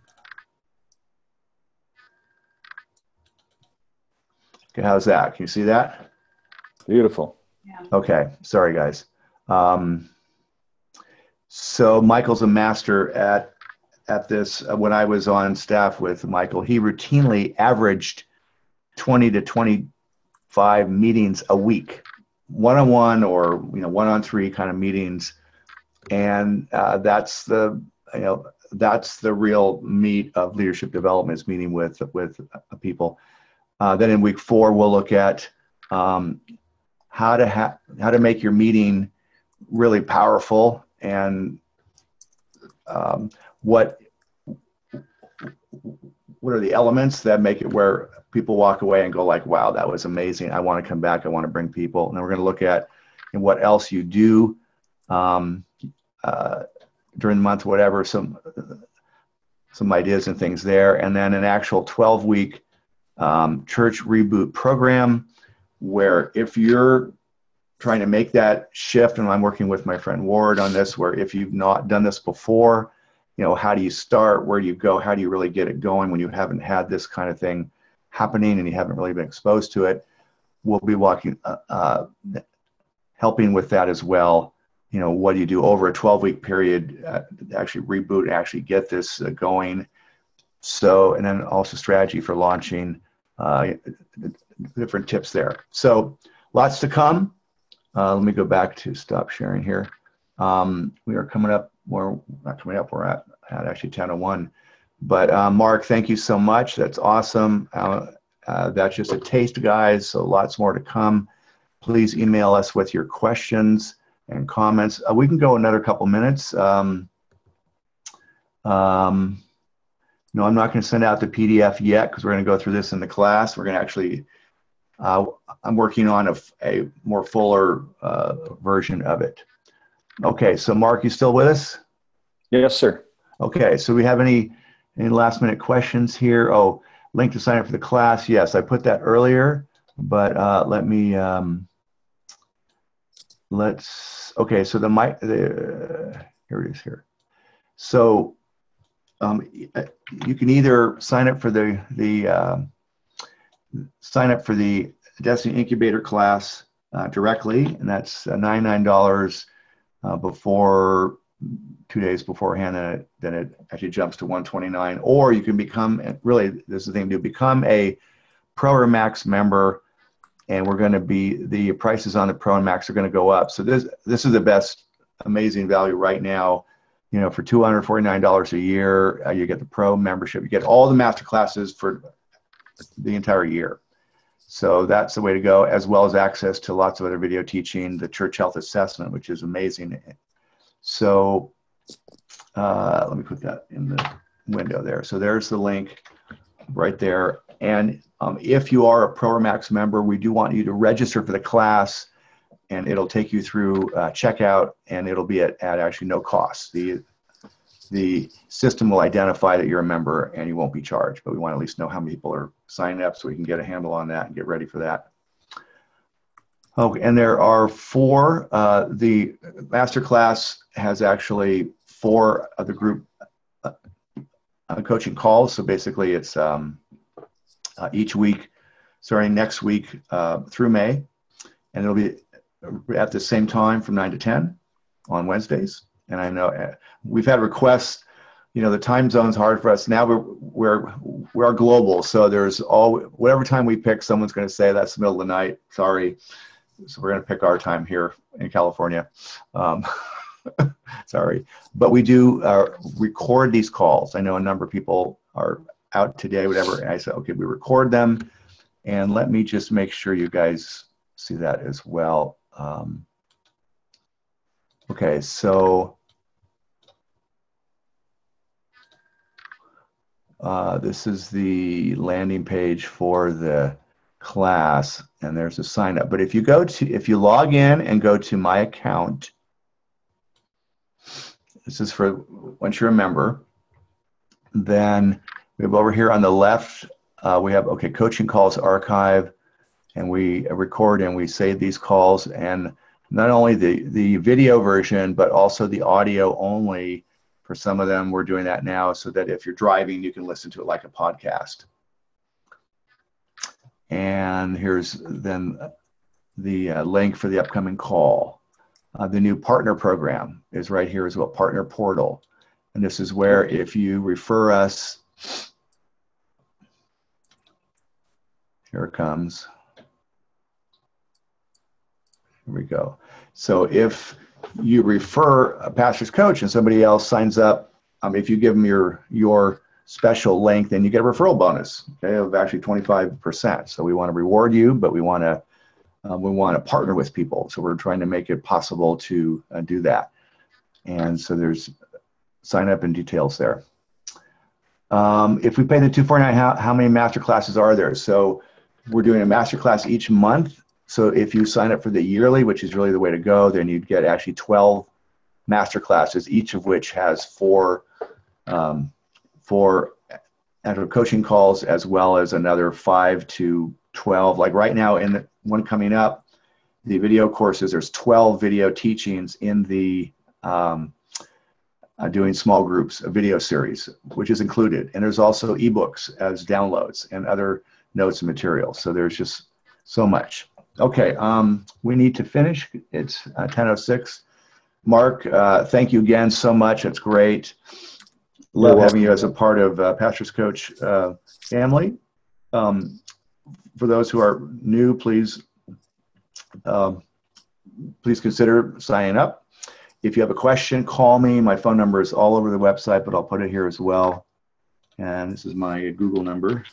Okay, how's that? Can you see that? Beautiful. Yeah. Okay, sorry guys. Um, so Michael's a master at at this. Uh, when I was on staff with Michael, he routinely averaged twenty to twenty-five meetings a week, one-on-one or, you know, one-on-three kind of meetings, and uh, that's the, you know, that's the real meat of leadership development, is meeting with with uh, people. Uh, then in week four, we'll look at um, how to ha- how to make your meeting really powerful, and um, what what are the elements that make it where people walk away and go like, wow, that was amazing. I want to come back. I want to bring people. And then we're going to look at and what else you do um, uh, during the month, whatever, some some ideas and things there. And then an actual twelve week um, church reboot program, where if you're trying to make that shift. And I'm working with my friend Ward on this, where if you've not done this before, you know, how do you start? Where do you go? How do you really get it going when you haven't had this kind of thing happening and you haven't really been exposed to it? We'll be walking, uh, uh, helping with that as well. You know, what do you do over a twelve week period, uh, actually reboot, actually get this uh, going. So, and then also strategy for launching, uh, different tips there. So lots to come. Uh, let me go back to stop sharing here. Um, we are coming up, we're not coming up, we're at, at actually ten oh one. But uh, Mark, thank you so much. That's awesome. Uh, uh, that's just a taste, guys. So lots more to come. Please email us with your questions and comments. Uh, we can go another couple minutes. Um, um, no, I'm not going to send out the P D F yet because we're going to go through this in the class. We're going to actually, uh, I'm working on a, a more fuller uh, version of it. Okay, so Mark, you still with us? Yes, sir. Okay, so we have any, any last minute questions here? Oh, link to sign up for the class. Yes, I put that earlier, but uh, let me, um, let's, okay, so the mic, the, here it is here. So um, you can either sign up for the, the uh, sign up for the Destiny Incubator class uh, directly, and that's uh, ninety-nine dollars uh, before, two days beforehand, then it, then it actually jumps to one twenty-nine. Or you can become, really, this is the thing to do, become a Pro or Max member, and we're going to be, the prices on the Pro and Max are going to go up. So this this is the best, amazing value right now. You know, for two hundred forty-nine dollars a year, uh, you get the Pro membership. You get all the master classes for the entire year. So that's the way to go, as well as access to lots of other video teaching, the church health assessment, which is amazing. So uh, let me put that in the window there. So there's the link right there. And um, if you are a Pro or Max member, we do want you to register for the class, and it'll take you through uh, checkout, and it'll be at, at actually no cost. The, the system will identify that you're a member and you won't be charged, but we want to at least know how many people are signing up so we can get a handle on that and get ready for that. Okay, and there are four, uh, the masterclass has actually four of the group uh, coaching calls. So basically it's um, uh, each week, starting next week uh, through May, and it'll be at the same time from nine to ten on Wednesdays. And I know uh, we've had requests, you know, the time zone's hard for us. Now we're, we're, we're global. So there's all, whatever time we pick, someone's going to say that's the middle of the night, sorry. So we're going to pick our time here in California. Um, sorry. But we do uh, record these calls. I know a number of people are out today, whatever. And I said, okay, we record them. And let me just make sure you guys see that as well. Um, okay, so uh, this is the landing page for the class, and there's a sign up. But if you go to, if you log in and go to my account, this is for once you're a member, then we have over here on the left, uh, we have, okay, coaching calls archive, and we record and we save these calls, and not only the, the video version, but also the audio only. For some of them, we're doing that now so that if you're driving, you can listen to it like a podcast. And here's then the uh, link for the upcoming call. Uh, the new partner program is right here as well, Partner Portal. And this is where if you refer us, here it comes. Here we go. So if you refer a pastor's coach and somebody else signs up, um, if you give them your, your special link, then you get a referral bonus, okay, of actually twenty-five percent. So we want to reward you, but we want to uh, we want to partner with people. So we're trying to make it possible to uh, do that. And so there's sign up and details there. Um, if we pay the two forty-nine, how, how many master classes are there? So we're doing a master class each month. So if you sign up for the yearly, which is really the way to go, then you'd get actually twelve master classes, each of which has four um, four actual coaching calls, as well as another five to twelve. Like right now, in the one coming up the video courses. There's twelve video teachings in the um, uh, doing small groups, a video series, which is included. And there's also ebooks as downloads and other notes and materials. So there's just so much. Okay, um, we need to finish. It's uh, ten oh six. Mark, uh, thank you again so much. It's great. Love having you as a part of uh, Pastor's Coach uh, family. Um, for those who are new, please um, please consider signing up. If you have a question, call me. My phone number is all over the website, but I'll put it here as well. And this is my Google number.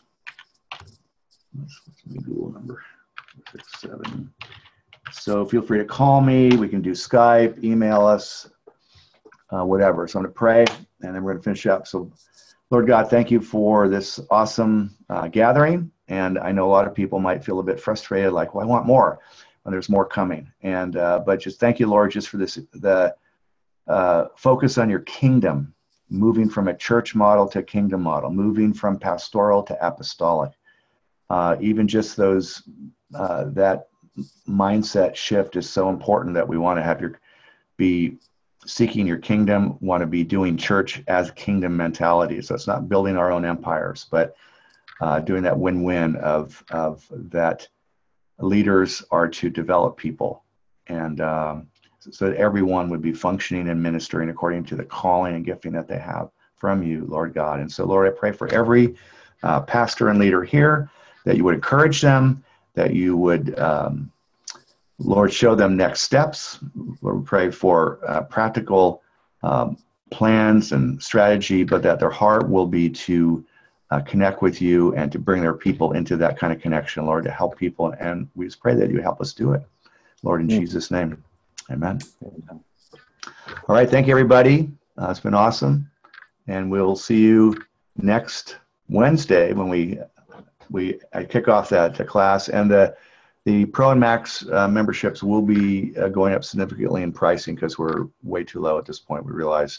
What's my Google number? Six, seven. So feel free to call me. We can do Skype, email us, uh, whatever. So I'm going to pray, and then we're going to finish up. So, Lord God, thank you for this awesome uh, gathering. And I know a lot of people might feel a bit frustrated, like, well, I want more. Well, there's more coming. And uh, but just thank you, Lord, just for this the uh, focus on your kingdom, moving from a church model to a kingdom model, moving from pastoral to apostolic. Uh, even just those uh, that mindset shift is so important, that we want to have your be seeking your kingdom, want to be doing church as kingdom mentality. So it's not building our own empires, but uh, doing that win-win of of that leaders are to develop people, and um, so that everyone would be functioning and ministering according to the calling and gifting that they have from you, Lord God. And so, Lord, I pray for every uh, pastor and leader here, that you would encourage them, that you would, um, Lord, show them next steps. Lord, we pray for uh, practical um, plans and strategy, but that their heart will be to uh, connect with you and to bring their people into that kind of connection, Lord, to help people. And we just pray that you help us do it, Lord, in mm-hmm. Jesus' name. Amen. Amen. All right. Thank you, everybody. Uh, it's been awesome. And we'll see you next Wednesday when we we I kick off that uh, class. And the the Pro and Max uh, memberships will be uh, going up significantly in pricing because we're way too low at this point, we realize.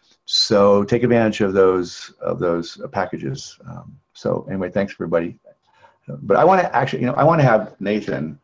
So take advantage of those of those uh, packages. Um, so anyway, thanks everybody. But I want to actually, you know, I want to have Nathan.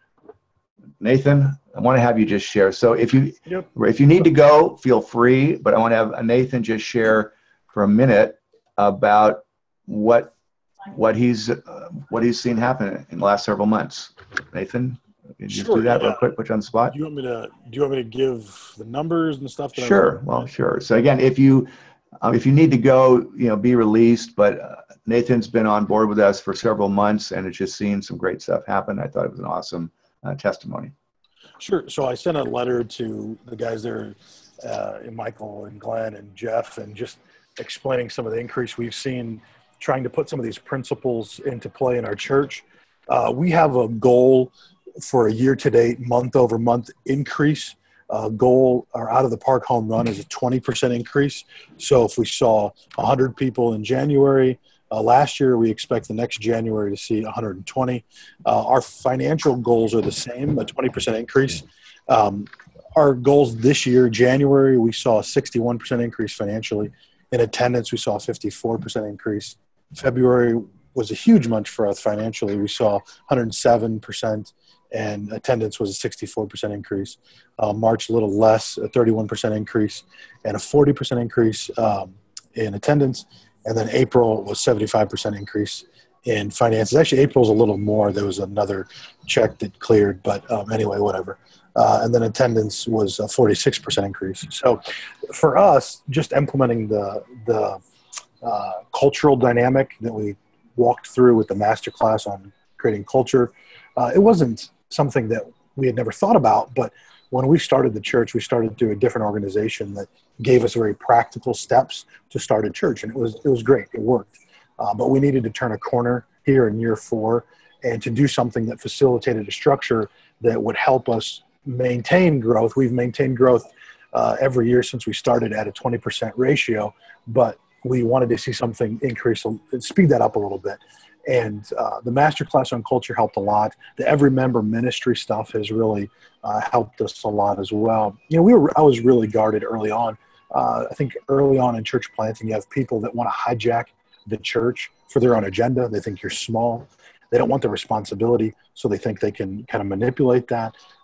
Nathan, I want to have you just share. So if you yep. if you need to go, feel free. But I want to have Nathan just share for a minute about what what he's uh, what he's seen happen in the last several months. Nathan, can you sure, just do that yeah. real quick? Put you on the spot. Do you want me to? Do you want me to give the numbers and stuff? That Sure. Well, sure. So again, if you um, if you need to go, you know, be released. But uh, Nathan's been on board with us for several months, and it's just seen some great stuff happen. I thought it was an awesome uh, testimony. Sure. So I sent a letter to the guys there, uh, Michael and Glenn and Jeff, and just explaining some of the increase we've seen, trying to put some of these principles into play in our church. Uh, we have a goal for a year-to-date, month-over-month increase. Uh, goal, or out of the park home run, is a twenty percent increase. So if we saw one hundred people in January, uh, last year, we expect the next January to see one hundred twenty. Uh, our financial goals are the same, a twenty percent increase. Um, our goals this year, January, we saw a sixty-one percent increase financially. In attendance, we saw a fifty-four percent increase. February was a huge month for us financially. We saw one hundred seven percent, and attendance was a sixty-four percent increase. Uh, March, a little less, a thirty-one percent increase, and a forty percent increase um, in attendance. And then April was seventy-five percent increase in finances. Actually, April's a little more. There was another check that cleared, but um, anyway, whatever. Uh, and then attendance was a forty-six percent increase. So for us, just implementing the, the uh, cultural dynamic that we walked through with the masterclass on creating culture, uh, it wasn't something that we had never thought about, but when we started the church, we started through a different organization that gave us very practical steps to start a church, and it was it was great. It worked. Uh, but we needed to turn a corner here in year four and to do something that facilitated a structure that would help us maintain growth. We've maintained growth uh, every year since we started at a twenty percent ratio, but we wanted to see something increase, speed that up a little bit. And uh, the masterclass on culture helped a lot. The every member ministry stuff has really uh, helped us a lot as well. You know, we were I was really guarded early on. Uh, I think early on in church planting, you have people that want to hijack the church for their own agenda. They think you're small. They don't want the responsibility, so they think they can kind of manipulate that.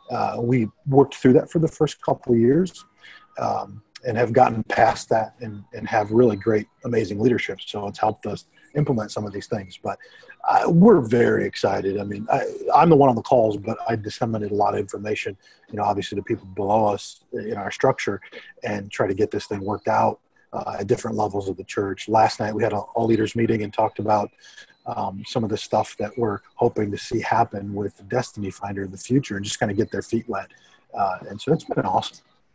Uh, we worked through that for the first couple of years um, and have gotten past that and, and have really great, amazing leadership. So it's helped us implement some of these things. But uh, we're very excited. I mean, I, I'm the one on the calls, but I disseminate a lot of information, you know, obviously to people below us in our structure and try to get this thing worked out uh, at different levels of the church. Last night we had an all leaders meeting and talked about um, some of the stuff that we're hoping to see happen with Destiny Finder in the future and just kind of get their feet wet. Uh, and so it's been awesome.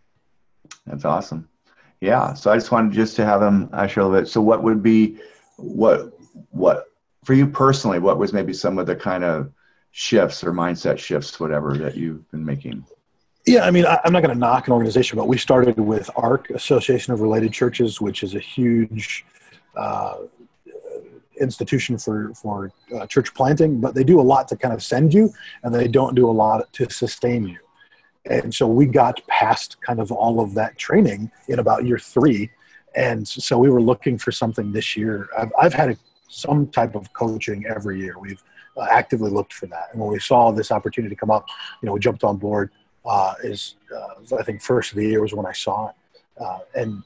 That's awesome. Yeah. So I just wanted just to have him uh, share a little bit. So what would be, what, what for you personally, what was maybe some of the kind of shifts or mindset shifts, whatever, that you've been making? Yeah, I mean, I, I'm not going to knock an organization, but we started with ARC, Association of Related Churches, which is a huge uh, institution for, for uh, church planting, but they do a lot to kind of send you, and they don't do a lot to sustain you. And so we got past kind of all of that training in about year three. And so we were looking for something this year. I've, I've had a, some type of coaching every year. We've uh, actively looked for that. And when we saw this opportunity come up, you know, we jumped on board. Uh, is uh, I think first of the year was when I saw it. Uh, and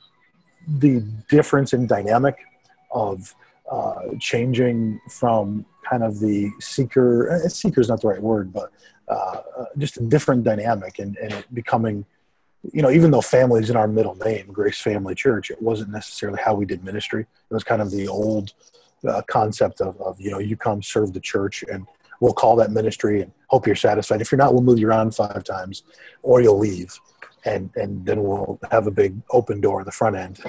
the difference in dynamic of uh, changing from kind of the seeker, uh, seeker is not the right word, but uh, just a different dynamic and, and it becoming, you know, even though family is in our middle name, Grace Family Church, it wasn't necessarily how we did ministry. It was kind of the old uh, concept of, of, you know, you come serve the church and we'll call that ministry and hope you're satisfied. If you're not, we'll move you around five times or you'll leave. And, and then we'll have a big open door in the front end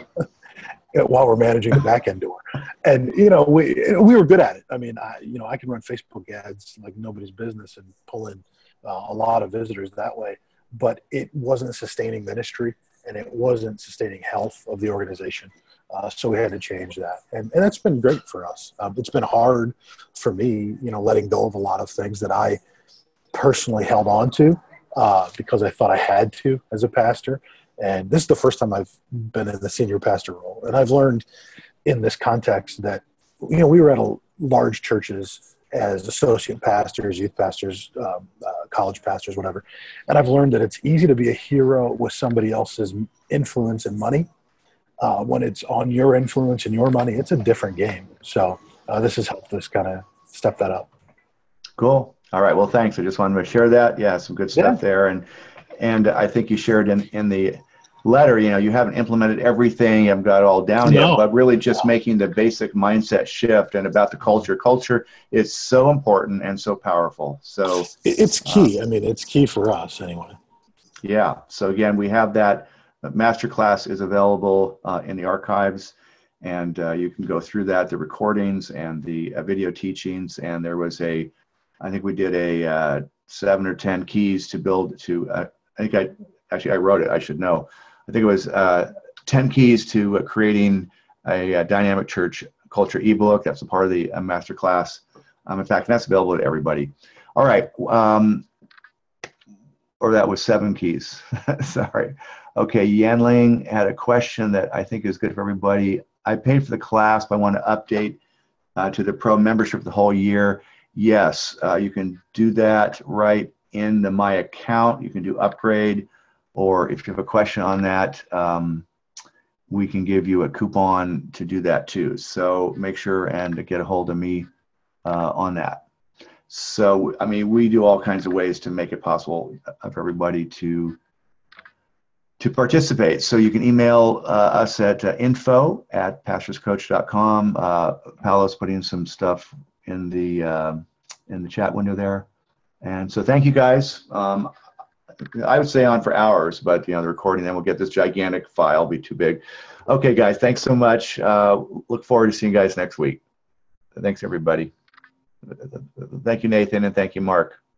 while we're managing the back end door. And, you know, we, we were good at it. I mean, I, you know, I can run Facebook ads like nobody's business and pull in uh, a lot of visitors that way, but it wasn't sustaining ministry and it wasn't sustaining health of the organization. Uh, so we had to change that. And, and that's been great for us. Um, it's been hard for me, you know, letting go of a lot of things that I personally held on to uh, because I thought I had to as a pastor. And this is the first time I've been in the senior pastor role. And I've learned in this context that, you know, we were at a large churches as associate pastors, youth pastors, um, uh, college pastors, whatever. And I've learned that it's easy to be a hero with somebody else's influence and money. Uh, when it's on your influence and your money, it's a different game. So uh, this has helped us kind of step that up. Cool. All right. Well, thanks. I just wanted to share that. Yeah, some good stuff Yeah. there. And and I think you shared in, in the letter, you know, you haven't implemented everything, you haven't got it all down No. yet, but really just making the basic mindset shift and about the culture. Culture is so important and so powerful. So It's key. Uh, I mean, it's key for us anyway. Yeah. So again, we have that masterclass is available uh, in the archives, and uh, you can go through that, the recordings and the uh, video teachings. And there was a, I think we did a uh, seven or ten keys to build to, uh, I think I, actually I wrote it, I should know. I think it was uh, ten keys to uh, creating a, a dynamic church culture ebook. That's a part of the uh, masterclass. Um, in fact, that's available to everybody. All right. Um, or that was seven keys. Sorry. Okay, Yanling had a question that I think is good for everybody. I paid for the class, but I want to update uh, to the pro membership the whole year. Yes, uh, you can do that right in the My Account. You can do upgrade, or if you have a question on that, um, we can give you a coupon to do that too. So make sure and get a hold of me uh, on that. So, I mean, we do all kinds of ways to make it possible for everybody to to participate. So you can email uh, us at uh, info at pastorscoach dot com. Uh, Paolo's putting some stuff in the uh, in the chat window there. And so thank you guys. Um, I would stay on for hours, but you know, the recording, then we'll get this gigantic file, be too big. Okay, guys, thanks so much. Uh, look forward to seeing you guys next week. Thanks, everybody. Thank you, Nathan, and thank you, Mark.